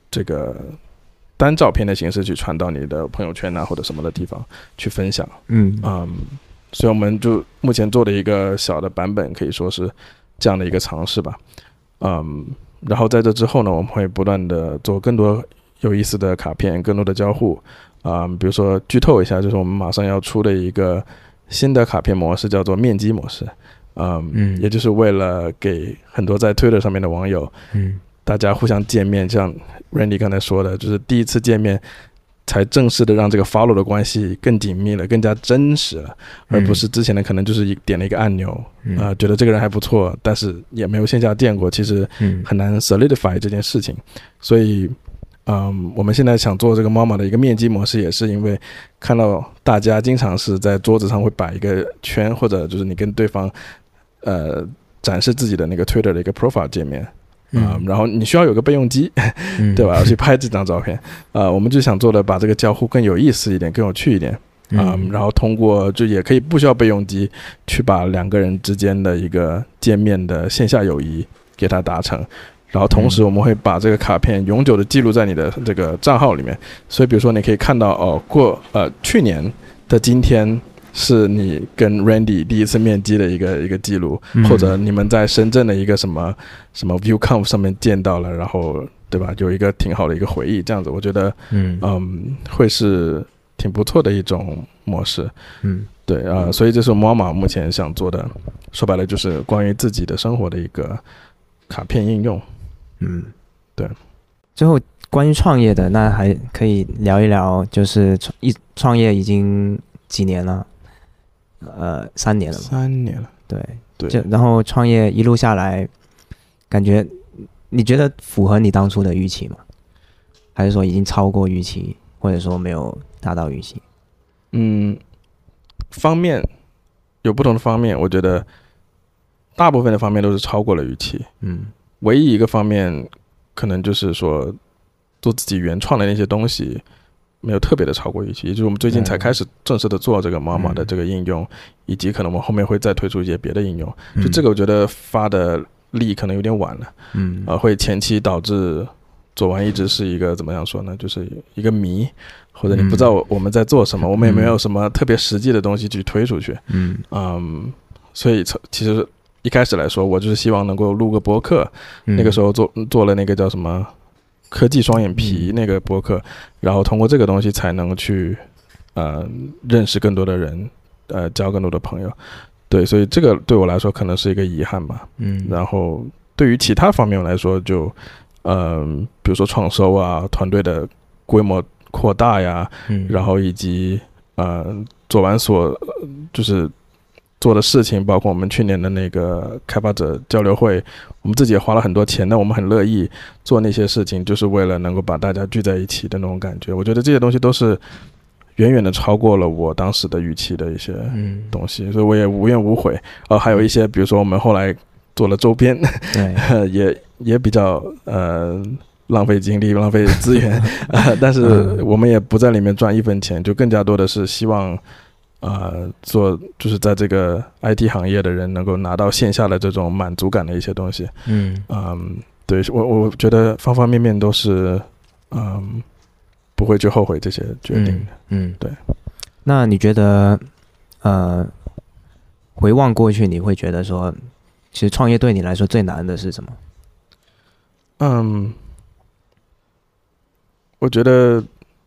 照片的形式去传到你的朋友圈或者什么的地方去分享。所以我们就目前做的一个小的版本，可以说是这样的一个尝试吧。然后在这之后呢，我们会不断的做更多有意思的卡片，更多的交互。比如说剧透一下，就是我们马上要出的一个新的卡片模式，叫做面基模式。也就是为了给很多在 Twitter 上面的网友，大家互相见面，像 Randy 刚才说的，就是第一次见面才正式的让这个 follow 的关系更紧密了，更加真实了，而不是之前的可能就是点了一个按钮，觉得这个人还不错，但是也没有线下见过，其实很难 solidify 这件事情。所以我们现在想做这个 Mama 的一个面基模式，也是因为看到大家经常是在桌子上会摆一个圈，或者就是你跟对方展示自己的那个 Twitter 的一个 profile 界面，然后你需要有个备用机，对吧？要去拍这张照片。我们就想做的把这个交互更有意思一点，更有趣一点。然后通过就也可以不需要备用机，去把2个人之间的一个见面的线下友谊给它达成。然后同时我们会把这个卡片永久的记录在你的这个账号里面，所以比如说你可以看到去年的今天是你跟 Randy 第一次面基的一个记录，或者你们在深圳的一个什么 ViewConf 上面见到了，然后对吧，有一个挺好的一个回忆，这样子我觉得会是挺不错的一种模式。 对所以这是妈妈目前想做的，说白了就是关于自己的生活的一个卡片应用。对。 最后关于创业的，那还可以聊一聊，就是创业已经几年了？3年了嘛。 3年了。对。 然后创业一路下来，感觉你觉得符合你当初的预期吗？还是说已经超过预期，或者说没有达到预期？ 方面有不同的方面，我觉得大部分的方面都是超过了预期。唯一一个方面可能就是说做自己原创的那些东西没有特别的超过预期，也就是我们最近才开始正式的做这个妈妈的这个应用，以及可能我们后面会再推出一些别的应用。就这个我觉得发的力可能有点晚了。会前期导致做完一直是一个怎么样说呢，就是一个谜，或者你不知道我们在做什么，我们也没有什么特别实际的东西去推出去。所以其实一开始来说，我就是希望能够录个播客。那个时候做了那个叫什么科技双眼皮那个播客，然后通过这个东西才能去认识更多的人，交更多的朋友。对，所以这个对我来说可能是一个遗憾吧。然后对于其他方面来说，就比如说创收啊，团队的规模扩大呀，然后以及做完就是做的事情，包括我们去年的那个开发者交流会，我们自己也花了很多钱，但我们很乐意做那些事情，就是为了能够把大家聚在一起的那种感觉。我觉得这些东西都是远远的超过了我当时的预期的一些东西，所以我也无怨无悔。还有一些比如说我们后来做了周边，也比较浪费精力浪费资源但是我们也不在里面赚1分钱，就更加多的是希望做就是在这个 IT 行业的人能够拿到线下的这种满足感的一些东西。对，我觉得方方面面都是不会去后悔这些决定的。对。 那你觉得回望过去，你会觉得说其实创业对你来说最难的是什么？ 我觉得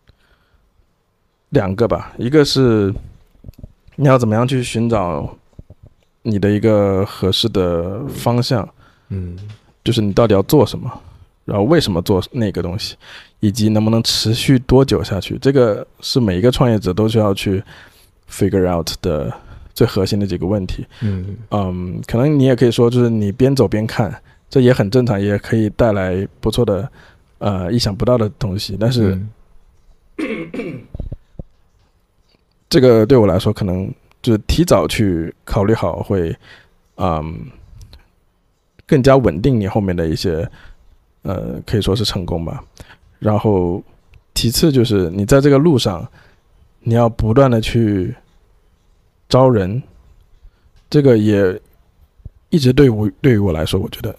2个吧，一个是你要怎么样去寻找你的一个合适的方向，就是你到底要做什么，然后为什么做那个东西，以及能不能持续多久下去，这个是每一个创业者都需要去 figure out 的最核心的几个问题。可能你也可以说就是你边走边看，这也很正常，也可以带来不错的意想不到的东西，但是这个对我来说可能就是提早去考虑好会更加稳定你后面的一些可以说是成功吧。然后其次就是你在这个路上你要不断的去招人，这个也一直对于我来说，我觉得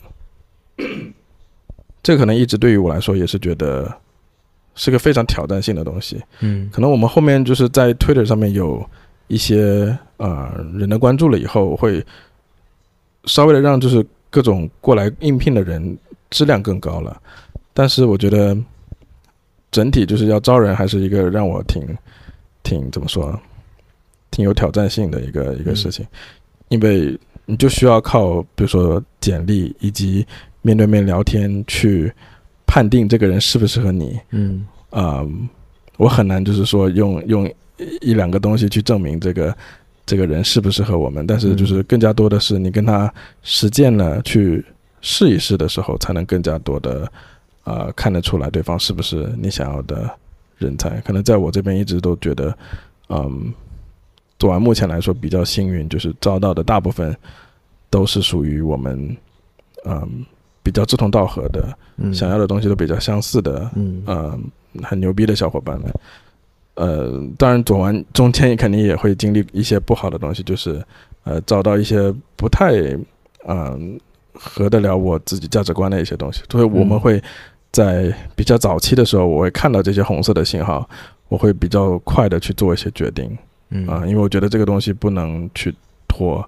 这个可能一直对于我来说也是觉得是个非常挑战性的东西。可能我们后面就是在 Twitter 上面有一些人的关注了以后，会稍微的让就是各种过来应聘的人质量更高了。但是我觉得整体就是要招人还是一个让我挺怎么说，挺有挑战性的一个事情。因为你就需要靠比如说简历以及面对面聊天去判定这个人适不适合你。我很难就是说用1-2个东西去证明这个人适不适合我们，但是就是更加多的是你跟他实践了去试一试的时候，才能更加多的看得出来对方是不是你想要的人才。可能在我这边一直都觉得做完目前来说比较幸运，就是招到的大部分都是属于我们比较志同道合的，想要的东西都比较相似的很牛逼的小伙伴们。当然做完中间肯定也会经历一些不好的东西，就是找到一些不太合得了我自己价值观的一些东西，所以我们会在比较早期的时候，我会看到这些红色的信号，我会比较快的去做一些决定。因为我觉得这个东西不能去拖，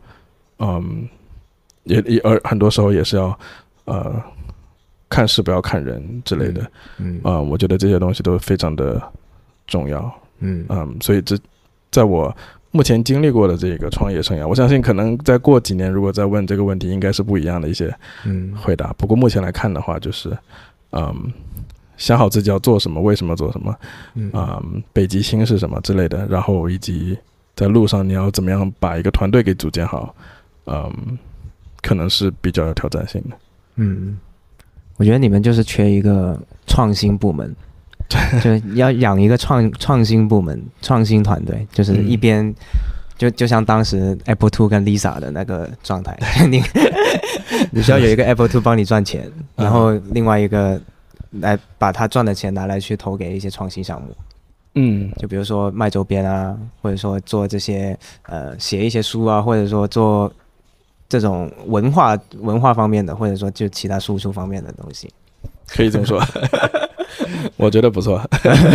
而很多时候也是要看事不要看人之类的。我觉得这些东西都非常的重要。所以在我目前经历过的这个创业生涯，我相信可能再过几年，如果再问这个问题，应该是不一样的一些回答。不过目前来看的话，就是想好自己要做什么，为什么做什么，北极星是什么之类的，然后以及在路上你要怎么样把一个团队给组建好，可能是比较有挑战性的。 我觉得你们就是缺一个创新部门。就要养一个创新部门、创新团队，就是一边就像当时 Apple II 跟 Lisa 的那个状态，你需要有一个 Apple II 帮你赚钱，然后另外一个来把他赚的钱拿来去投给一些创新项目。就比如说卖周边啊，或者说做这些写一些书啊，或者说做这种文化方面的，或者说就其他输出方面的东西。 可以这么说。我觉得不错。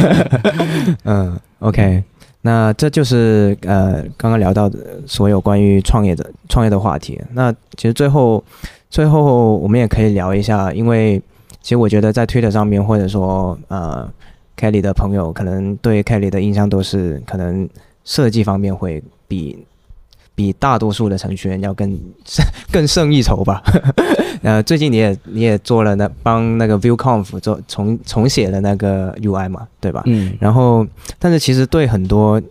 OK， 那这就是刚刚聊到的所有关于创业的话题。那其实最后我们也可以聊一下，因为其实我觉得在 Twitter 上面，或者说Kelly 的朋友可能对 Kelly 的印象都是可能设计方面会比大多数的程序员要更胜一筹吧。最近你也做了帮那个 ViewConf 做重写了那个 UI 嘛，对吧？然后但是其实对很多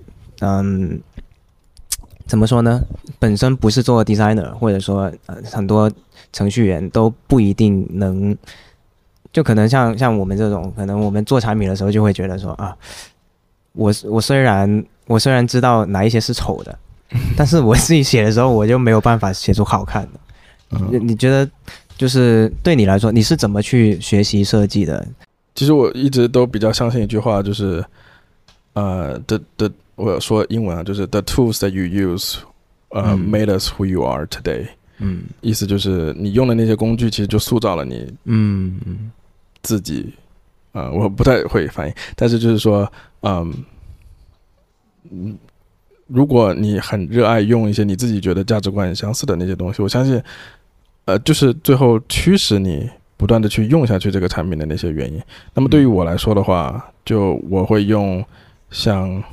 怎么说呢，本身不是做 designer 或者说很多程序员都不一定能，就可能像我们这种，可能我们做产品的时候就会觉得说啊，我虽然知道哪一些是丑的，但是我自己写的时候我就没有办法写出好看的。你觉得就是对你来说，你是怎么去学习设计的？ 其实我一直都比较相信一句话，就是我说英文啊，就是 the tools that you use made us who you are today。意思就是你用的那些工具其实就塑造了你自己。我不太会翻译，但是就是说如果你很热爱用一些你自己觉得价值观很相似的那些东西，我相信就是最后驱使你不断的去用下去这个产品的那些原因。那么对于我来说的话，就我会用像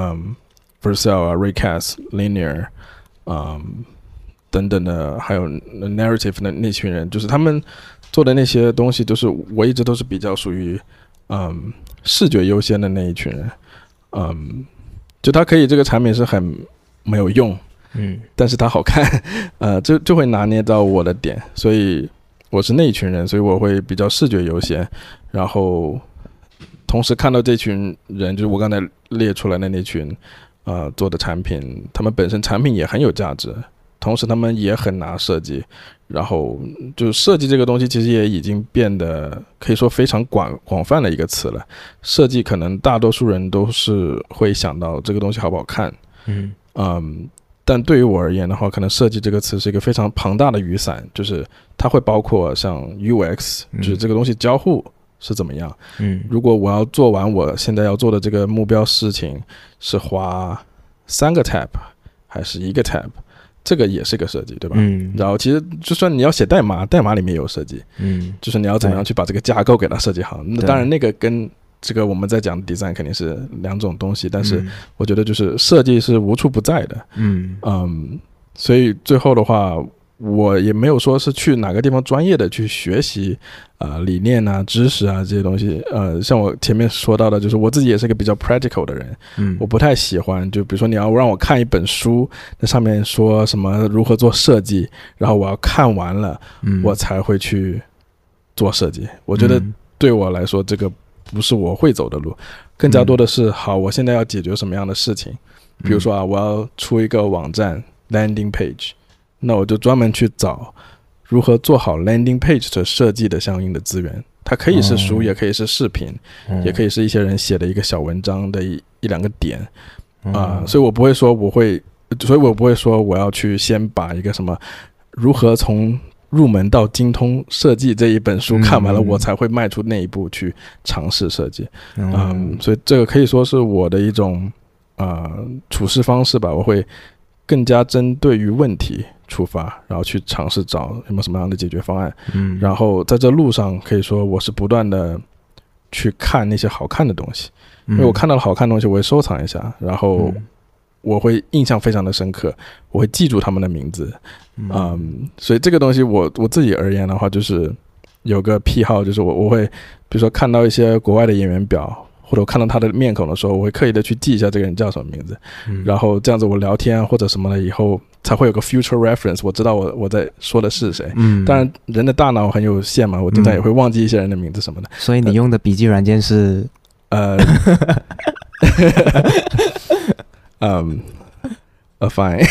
Vercel 啊 Raycast、Linear 等等的，还有 Narrative 的那群人，就是他们做的那些东西，就是我一直都是比较属于视觉优先的那一群人。就它可以这个产品是很没有用，但是它好看，就会拿捏到我的点，所以我是那一群人，所以我会比较视觉优先，然后同时看到这群人，就是我刚才列出来的那群做的产品，他们本身产品也很有价值，同时他们也很拿设计，然后就设计这个东西其实也已经变得可以说非常广泛的一个词了。设计可能大多数人都是会想到这个东西好不好看，但对于我而言的话，可能设计这个词是一个非常庞大的雨伞，就是它会包括像 UX，就是这个东西交互是怎么样。如果我要做完我现在要做的这个目标事情是花3个 tab 还是1个 tab，这个也是个设计，对吧？然后其实就算你要写代码里面也有设计，就是你要怎么样去把这个架构给它设计好。那当然那个跟这个我们在讲 design 肯定是两种东西，但是我觉得就是设计是无处不在的。所以最后的话，我也没有说是去哪个地方专业的去学习理念啊、知识啊这些东西。像我前面说到的，就是我自己也是个比较 practical 的人，我不太喜欢，就比如说你要让我看一本书，那上面说什么如何做设计，然后我要看完了，我才会去做设计。我觉得对我来说，这个不是我会走的路，更加多的是好，我现在要解决什么样的事情。比如说我要出一个网站 landing page， 那我就专门去找如何做好 landing page 的设计的相应的资源，它可以是书，也可以是视频，也可以是一些人写的一个小文章的一两个点所以我不会说我要去先把一个什么如何从入门到精通设计这一本书看完了，我才会迈出那一步去尝试设计。所以这个可以说是我的一种处事方式吧，我会更加针对于问题出发，然后去尝试找有没有什么样的解决方案。然后在这路上可以说我是不断的去看那些好看的东西，因为我看到了好看的东西我会收藏一下，然后我会印象非常的深刻，我会记住他们的名字。所以这个东西我自己而言的话，就是有个癖好，就是我会比如说看到一些国外的演员表，或者我看到他的面孔的时候，我会刻意的去记一下这个人叫什么名字，然后这样子我聊天或者什么的以后才会有个 future reference， 我知道我在说的是谁。当然人的大脑很有限嘛，我经常也会忘记一些人的名字什么的。 所以你用的笔记软件是 fine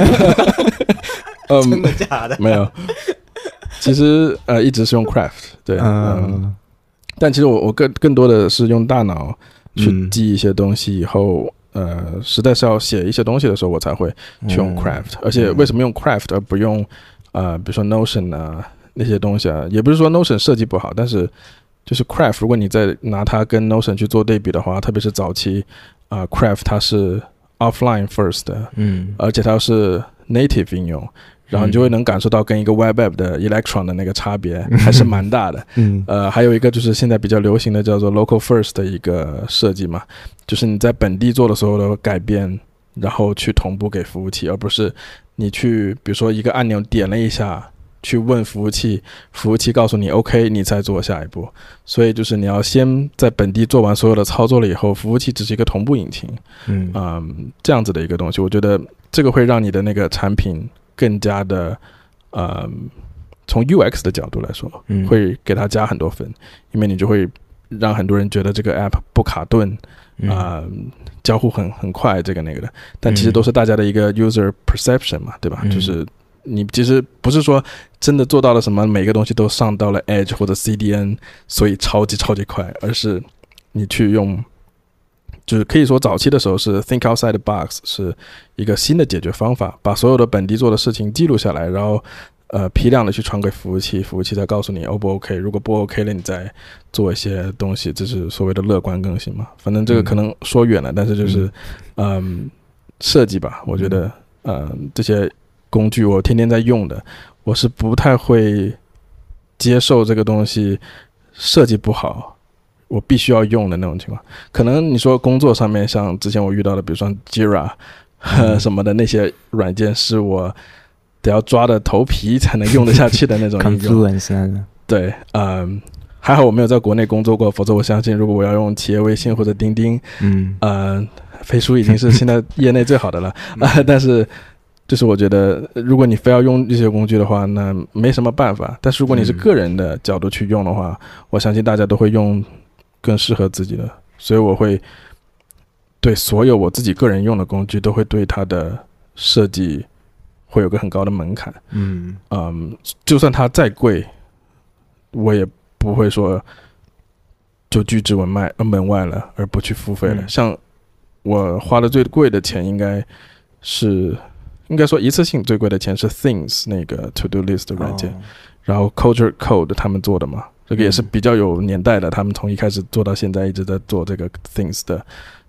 真的假的？ 没有，其实一直是用 Craft， 对，但其实我更多的是用大脑去记一些东西，以后实在是要写一些东西的时候，我才会去用 Craft。而且为什么用 Craft 而不用比如说 Notion 啊那些东西啊？也不是说 Notion 设计不好，但是就是 Craft， 如果你再拿它跟 Notion 去做对比的话，特别是早期Craft 它是 offline first 的，而且它是 native 应用。然后你就会能感受到跟一个 Web App 的 Electron 的那个差别还是蛮大的。还有一个就是现在比较流行的叫做 Local First 的一个设计嘛，就是你在本地做的所有的改变，然后去同步给服务器，而不是你去比如说一个按钮点了一下去问服务器，服务器告诉你 OK 你再做下一步。所以就是你要先在本地做完所有的操作了以后，服务器只是一个同步引擎。这样子的一个东西，我觉得这个会让你的那个产品更加的从 UX 的角度来说，会给它加很多分，因为你就会让很多人觉得这个 app 不卡顿，交互很快这个那个的，但其实都是大家的一个 user perception 嘛，对吧？就是你其实不是说真的做到了什么每个东西都上到了 Edge 或者 CDN， 所以超级快，而是你去用，就是可以说早期的时候是 think outside the box， 是一个新的解决方法，把所有的本地做的事情记录下来，然后批量的去传给服务器，服务器再告诉你 O 不 OK， 如果不 OK 了你再做一些东西，这是所谓的乐观更新嘛。反正这个可能说远了，但是就是设计吧，我觉得这些工具我天天在用的，我是不太会接受这个东西设计不好我必须要用的那种情况。可能你说工作上面像之前我遇到的比如说 Jira 什么的那些软件是我得要抓的头皮才能用得下去的那种应用 Confluence 对，还好我没有在国内工作过，否则我相信如果我要用企业微信或者钉钉，飞书已经是现在业内最好的了。但是就是我觉得如果你非要用这些工具的话，那没什么办法。但是如果你是个人的角度去用的话，我相信大家都会用更适合自己的，所以我会对所有我自己个人用的工具都会对它的设计会有个很高的门槛。就算它再贵，我也不会说就拒之门外了而不去付费了。像我花的最贵的钱应该说一次性最贵的钱是 Things 那个 To Do List 的软件，然后 Culture Code 他们做的嘛，这个也是比较有年代的，他们从一开始做到现在一直在做这个 Things 的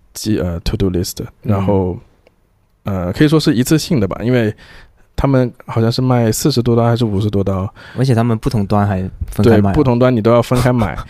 To Do List， 然后可以说是一次性的吧，因为他们好像是卖$40多还是$50多， 而且他们不同端还分开卖， 对，不同端你都要分开买。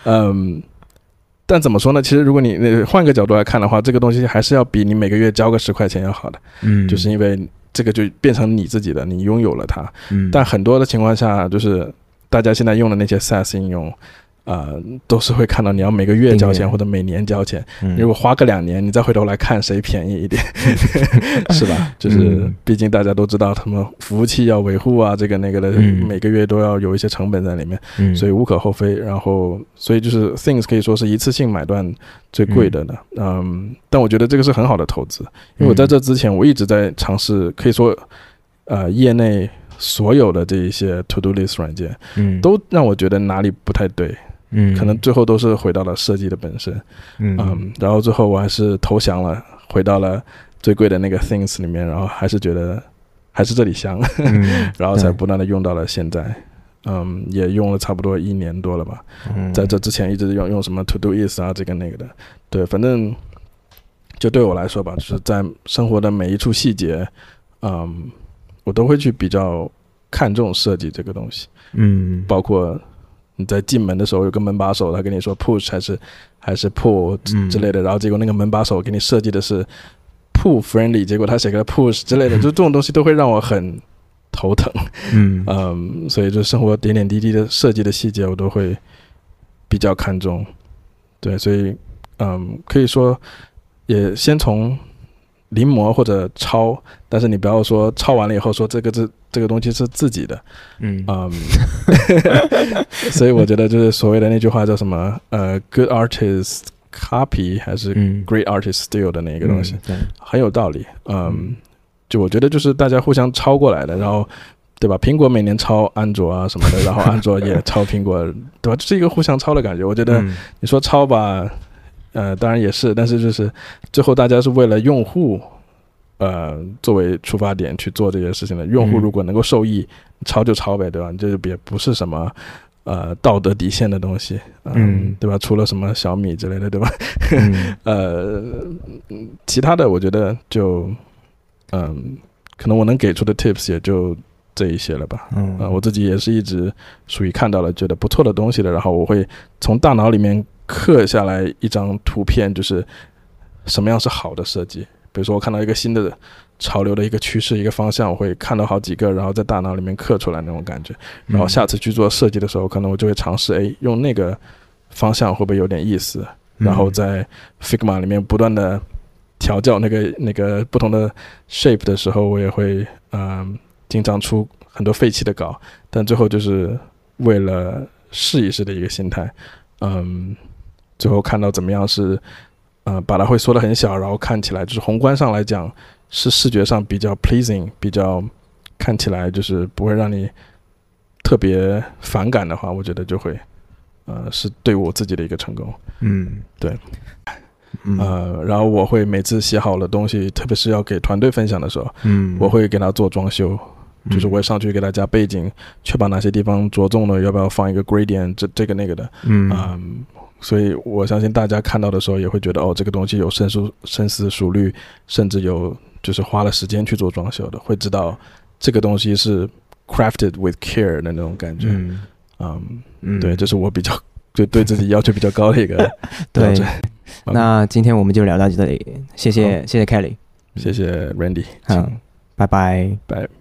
但怎么说呢，其实如果你换个角度来看的话，这个东西还是要比你每个月交个10块钱要好的。就是因为这个就变成你自己的，你拥有了它。但很多的情况下，就是大家现在用的那些 SaaS 应用都是会看到你要每个月交钱或者每年交钱，如果花个2年你再回头来看谁便宜一点是吧？就是毕竟大家都知道他们服务器要维护啊，这个那个的，每个月都要有一些成本在里面，所以无可厚非。然后所以就是 Things 可以说是一次性买断最贵的呢。但我觉得这个是很好的投资，因为我在这之前我一直在尝试，可以说业内所有的这一些 To Do List 软件都让我觉得哪里不太对，可能最后都是回到了设计的本身。然后最后我还是投降了，回到了最贵的那个 Things 里面，然后还是觉得还是这里香，然后才不断的用到了现在。也用了差不多1年多了吧。在这之前一直用什么 To Do Is 啊这个那个的，对，反正就对我来说吧，就是在生活的每一处细节，我都会去比较看重设计这个东西。包括你在进门的时候有个门把手，他跟你说 push 还是 pull 之类的，然后结果那个门把手给你设计的是 pull friendly， 结果他写个 push 之类的，就这种东西都会让我很头疼。所以就生活点点滴滴的设计的细节我都会比较看重。对，所以可以说也先从临摹或者抄，但是你不要说抄完了以后说这个东西是自己的。所以我觉得就是所谓的那句话叫什么good artist copy 还是 great artist steal 的那个东西，很有道理。就我觉得就是大家互相抄过来的，然后对吧？苹果每年抄安卓啊什么的，然后安卓也抄苹果，对吧？这是一个互相抄的感觉。我觉得你说抄吧，当然也是，但是就是最后大家是为了用户作为出发点去做这些事情的。用户如果能够受益，抄就抄呗，对吧？这就也不是什么道德底线的东西，对吧？除了什么小米之类的，对吧？其他的我觉得就可能我能给出的 tips 也就这一些了吧。我自己也是一直属于看到了觉得不错的东西的，然后我会从大脑里面刻下来一张图片，就是什么样是好的设计。比如说我看到一个新的潮流的一个趋势一个方向，我会看到好几个，然后在大脑里面刻出来那种感觉，然后下次去做设计的时候可能我就会尝试用那个方向会不会有点意思，然后在 Figma 里面不断的调教那个不同的 shape 的时候，我也会经常出很多废弃的稿，但最后就是为了试一试的一个心态。最后看到怎么样是把它会缩得很小，然后看起来就是宏观上来讲是视觉上比较 pleasing， 比较看起来就是不会让你特别反感的话，我觉得就会是对我自己的一个成功。对。然后我会每次写好了东西，特别是要给团队分享的时候，我会给他做装修，就是我会上去给他加背景，确保哪些地方着重了，要不要放一个 gradient 这个那个的。所以我相信大家看到的时候也会觉得这个东西有深思熟虑，甚至有就是花了时间去做装修的，会知道这个东西是 crafted with care 的那种感觉。对，这是我比较对自己要求比较高的一个标准。 那今天我们就聊到这里，谢谢 Kelly， 谢谢 Randy， 拜拜。